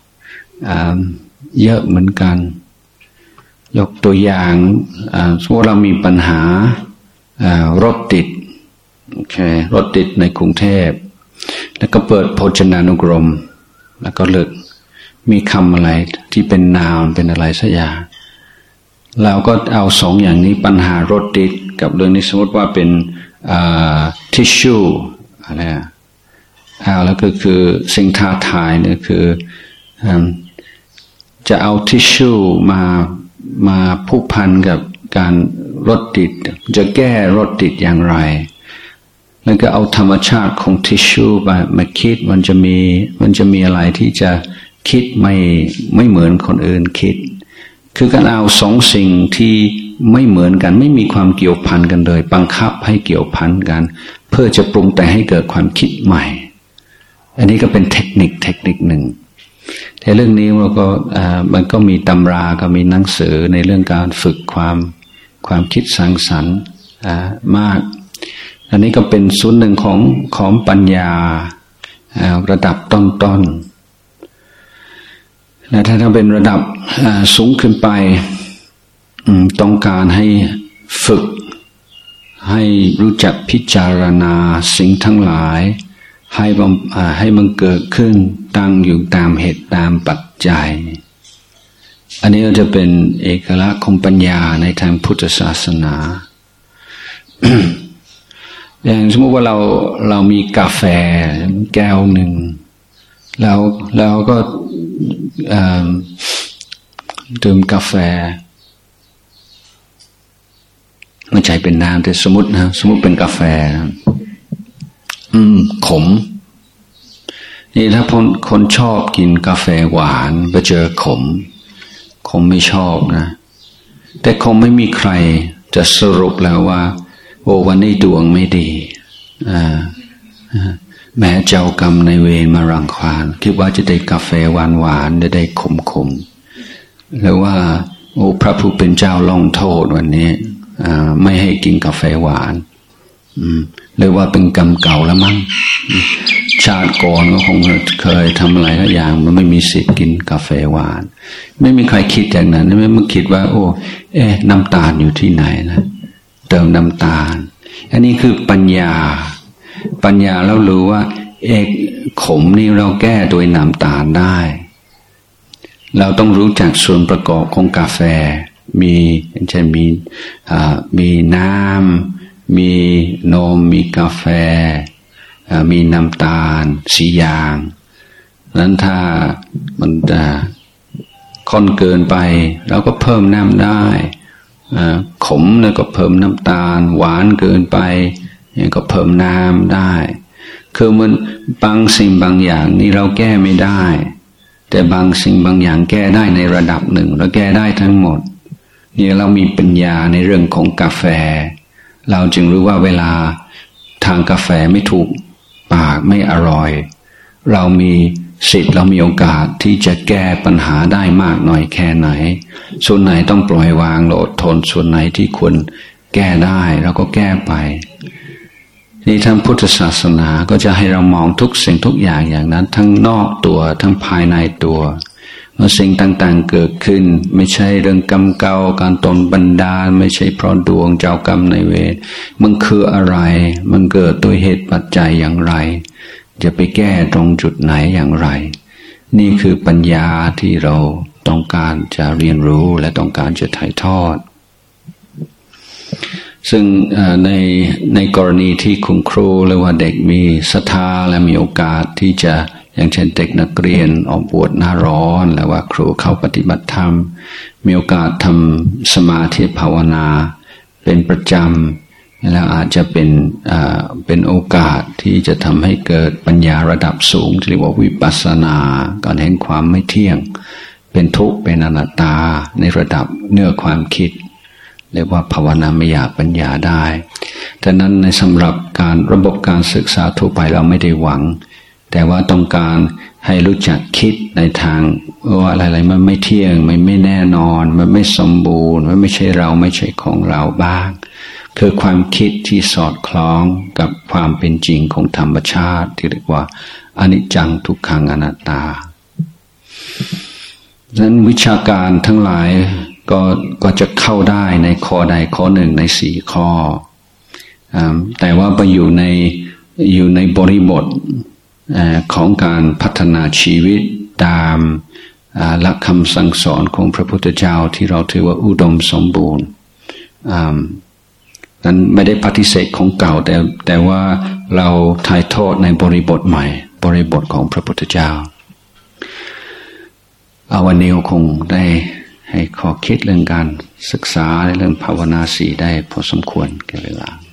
เยอะเหมือนกันยกตัวอย่างสมมติเรามีปัญหารถติดโอเครถติดในกรุงเทพแล้วก็เปิดพจนานุกรมแล้วก็เลือกมีคำอะไรที่เป็นนามเป็นอะไรสักอย่างเราก็เอาสองอย่างนี้ปัญหารถติดกับเรื่องนี้สมมติว่าเป็นทิชชู่อะไรอ่ะเอาแล้วก็คือสิ่งท้าทายเนี่ยคือจะเอาทิชชู่มามาผูกพันกับการรถติดจะแก้รถติดอย่างไรแล้วก็เอาธรรมชาติของทิชชู่มามาคิดมันจะมีมันจะมีอะไรที่จะคิดไม่ไม่เหมือนคนอื่นคิดคือการเอาสองสิ่งที่ไม่เหมือนกันไม่มีความเกี่ยวพันกันเลยบังคับให้เกี่ยวพันกันเพื่อจะปรุงแต่งให้เกิดความคิดใหม่อันนี้ก็เป็นเทคนิคเทคนิคหนึ่งแต่เรื่องนี้เราก็มันก็มีตำราก็มีหนังสือในเรื่องการฝึกความความคิดสร้างสรรค์มากอันนี้ก็เป็นส่วนหนึ่งของของปัญญาระดับต้นๆและถ้าเป็นระดับสูงขึ้นไปต้องการให้ฝึกให้รู้จักพิจารณาสิ่งทั้งหลายให้ให้มันเกิดขึ้นตั้งอยู่ตามเหตุตามปัจจัยอันนี้ก็จะเป็นเอกลักษณ์ของปัญญาในทางพุทธศาสนา อย่างสมมติว่าเราเรามีกาแฟแก้วหนึ่งแล้วเราก็ดื่มกาแฟไม่ใช่เป็นน้ำแต่สมมตินะสมมติเป็นกาแฟอืมขมนี่ถ้าคนคนชอบกินกาแฟหวานไปเจอขมคงไม่ชอบนะแต่คงไม่มีใครจะสรุปแล้วว่าโอ้วันนี้ดวงไม่ดีอ่าแม้เจ้ากรรมในเวรมารังควานคิดว่าจะได้กาแฟหวานหวานจะได้ขมขมหรือว่าโอ้พระผู้เป็นเจ้าลงโทษวันนี้อ่าไม่ให้กินกาแฟหวานอืมหรือว่าเป็นกรรมเก่าแล้วมั้งชาติก่อนก็คงเคยทำอะไรก็อย่างมันไม่มีสิทธิ์กินกาแฟหวานไม่มีใครคิดอย่างนั้นไม่มาคิดว่าโอ้เอ๊ะน้ำตาลอยู่ที่ไหนนะเติมน้ำตาลอันนี้คือปัญญาปัญญาเรารู้ว่าเอกขมนี่เราแก้โดยน้ำตาลได้เราต้องรู้จักส่วนประกอบของกาแฟมีเช่นมีมีน้ำมีนมมีกาแฟมีน้ำตาลสีอย่างนั้นถ้ามันจะข้นเกินไปเราก็เพิ่มน้ำได้ขมแล้วก็เพิ่มน้ำตาลหวานเกินไปก็เพิ่มน้ำได้คือมันบางสิ่งบางอย่างนี่เราแก้ไม่ได้แต่บางสิ่งบางอย่างแก้ได้ในระดับหนึ่งเราแก้ได้ทั้งหมดนี่เรามีปัญญาในเรื่องของกาแฟเราจึงรู้ว่าเวลาทานกาแฟไม่ถูกปากไม่อร่อยเรามีสิทธิ์เรามีโอกาสที่จะแก้ปัญหาได้มากหน่อยแค่ไหนส่วนไหนต้องปล่อยวางอดทนส่วนไหนที่ควรแก้ได้เราก็แก้ไปนี่ทางพุทธศาสนาก็จะให้เรามองทุกสิ่งทุกอย่างอย่างนั้นทั้งนอกตัวทั้งภายในตัวเมื่อสิ่งต่างๆเกิดขึ้นไม่ใช่เรื่องกรรมเก่าการตนบันดาลไม่ใช่เพราะดวงเจ้ากรรมในเวรมันคืออะไรมันเกิดโดยเหตุปัจจัยอย่างไรจะไปแก้ตรงจุดไหนอย่างไรนี่คือปัญญาที่เราต้องการจะเรียนรู้และต้องการจะถ่ายทอดซึ่งในในกรณีที่คุณครูหรือว่าเด็กมีศรัทธาและมีโอกาสที่จะอย่างเช่นเด็กนักเรียนออกบวชหน้าร้อนหรือว่าครูเข้าปฏิบัติธรรมมีโอกาสทำสมาธิภาวนาเป็นประจำแล้วอาจจะเป็นเป็นโอกาสที่จะทำให้เกิดปัญญาระดับสูงที่เรียกว่าวิปัสสนาการเห็นความไม่เที่ยงเป็นทุกข์เป็นอนัตตาในระดับเนื้อความคิดเรียกว่าภาวนามยปัญญาได้แต่นั้นในสำหรับการระบบการศึกษาทั่วไปเราไม่ได้หวังแต่ว่าต้องการให้รู้จักคิดในทางว่าอะไรๆมันไม่เที่ยงมันไม่แน่นอนมันไม่สมบูรณ์มันไม่ใช่เราไม่ใช่ของเราบ้างคือความคิดที่สอดคล้องกับความเป็นจริงของธรรมชาติที่เรียกว่าอนิจจังทุกขังอนัตตาดังนั้นวิชาการทั้งหลายก็ก็จะเข้าได้ในข้อใดข้อหนึ่งในสี่ข้อแต่ว่าไปอยู่ในอยู่ในบริบทของการพัฒนาชีวิตตามหลักคำสั่งสอนของพระพุทธเจ้าที่เราถือว่าอุดมสมบูรณ์นั้นไม่ได้ปฏิเสธของเก่าแต่แต่ว่าเราถ่ายทอดในบริบทใหม่บริบทของพระพุทธเจ้าเอาวันนี้คงได้ให้ข้อคิดเรื่องการศึกษาในเรื่องภาวนาสีได้พอสมควรแก่เวลา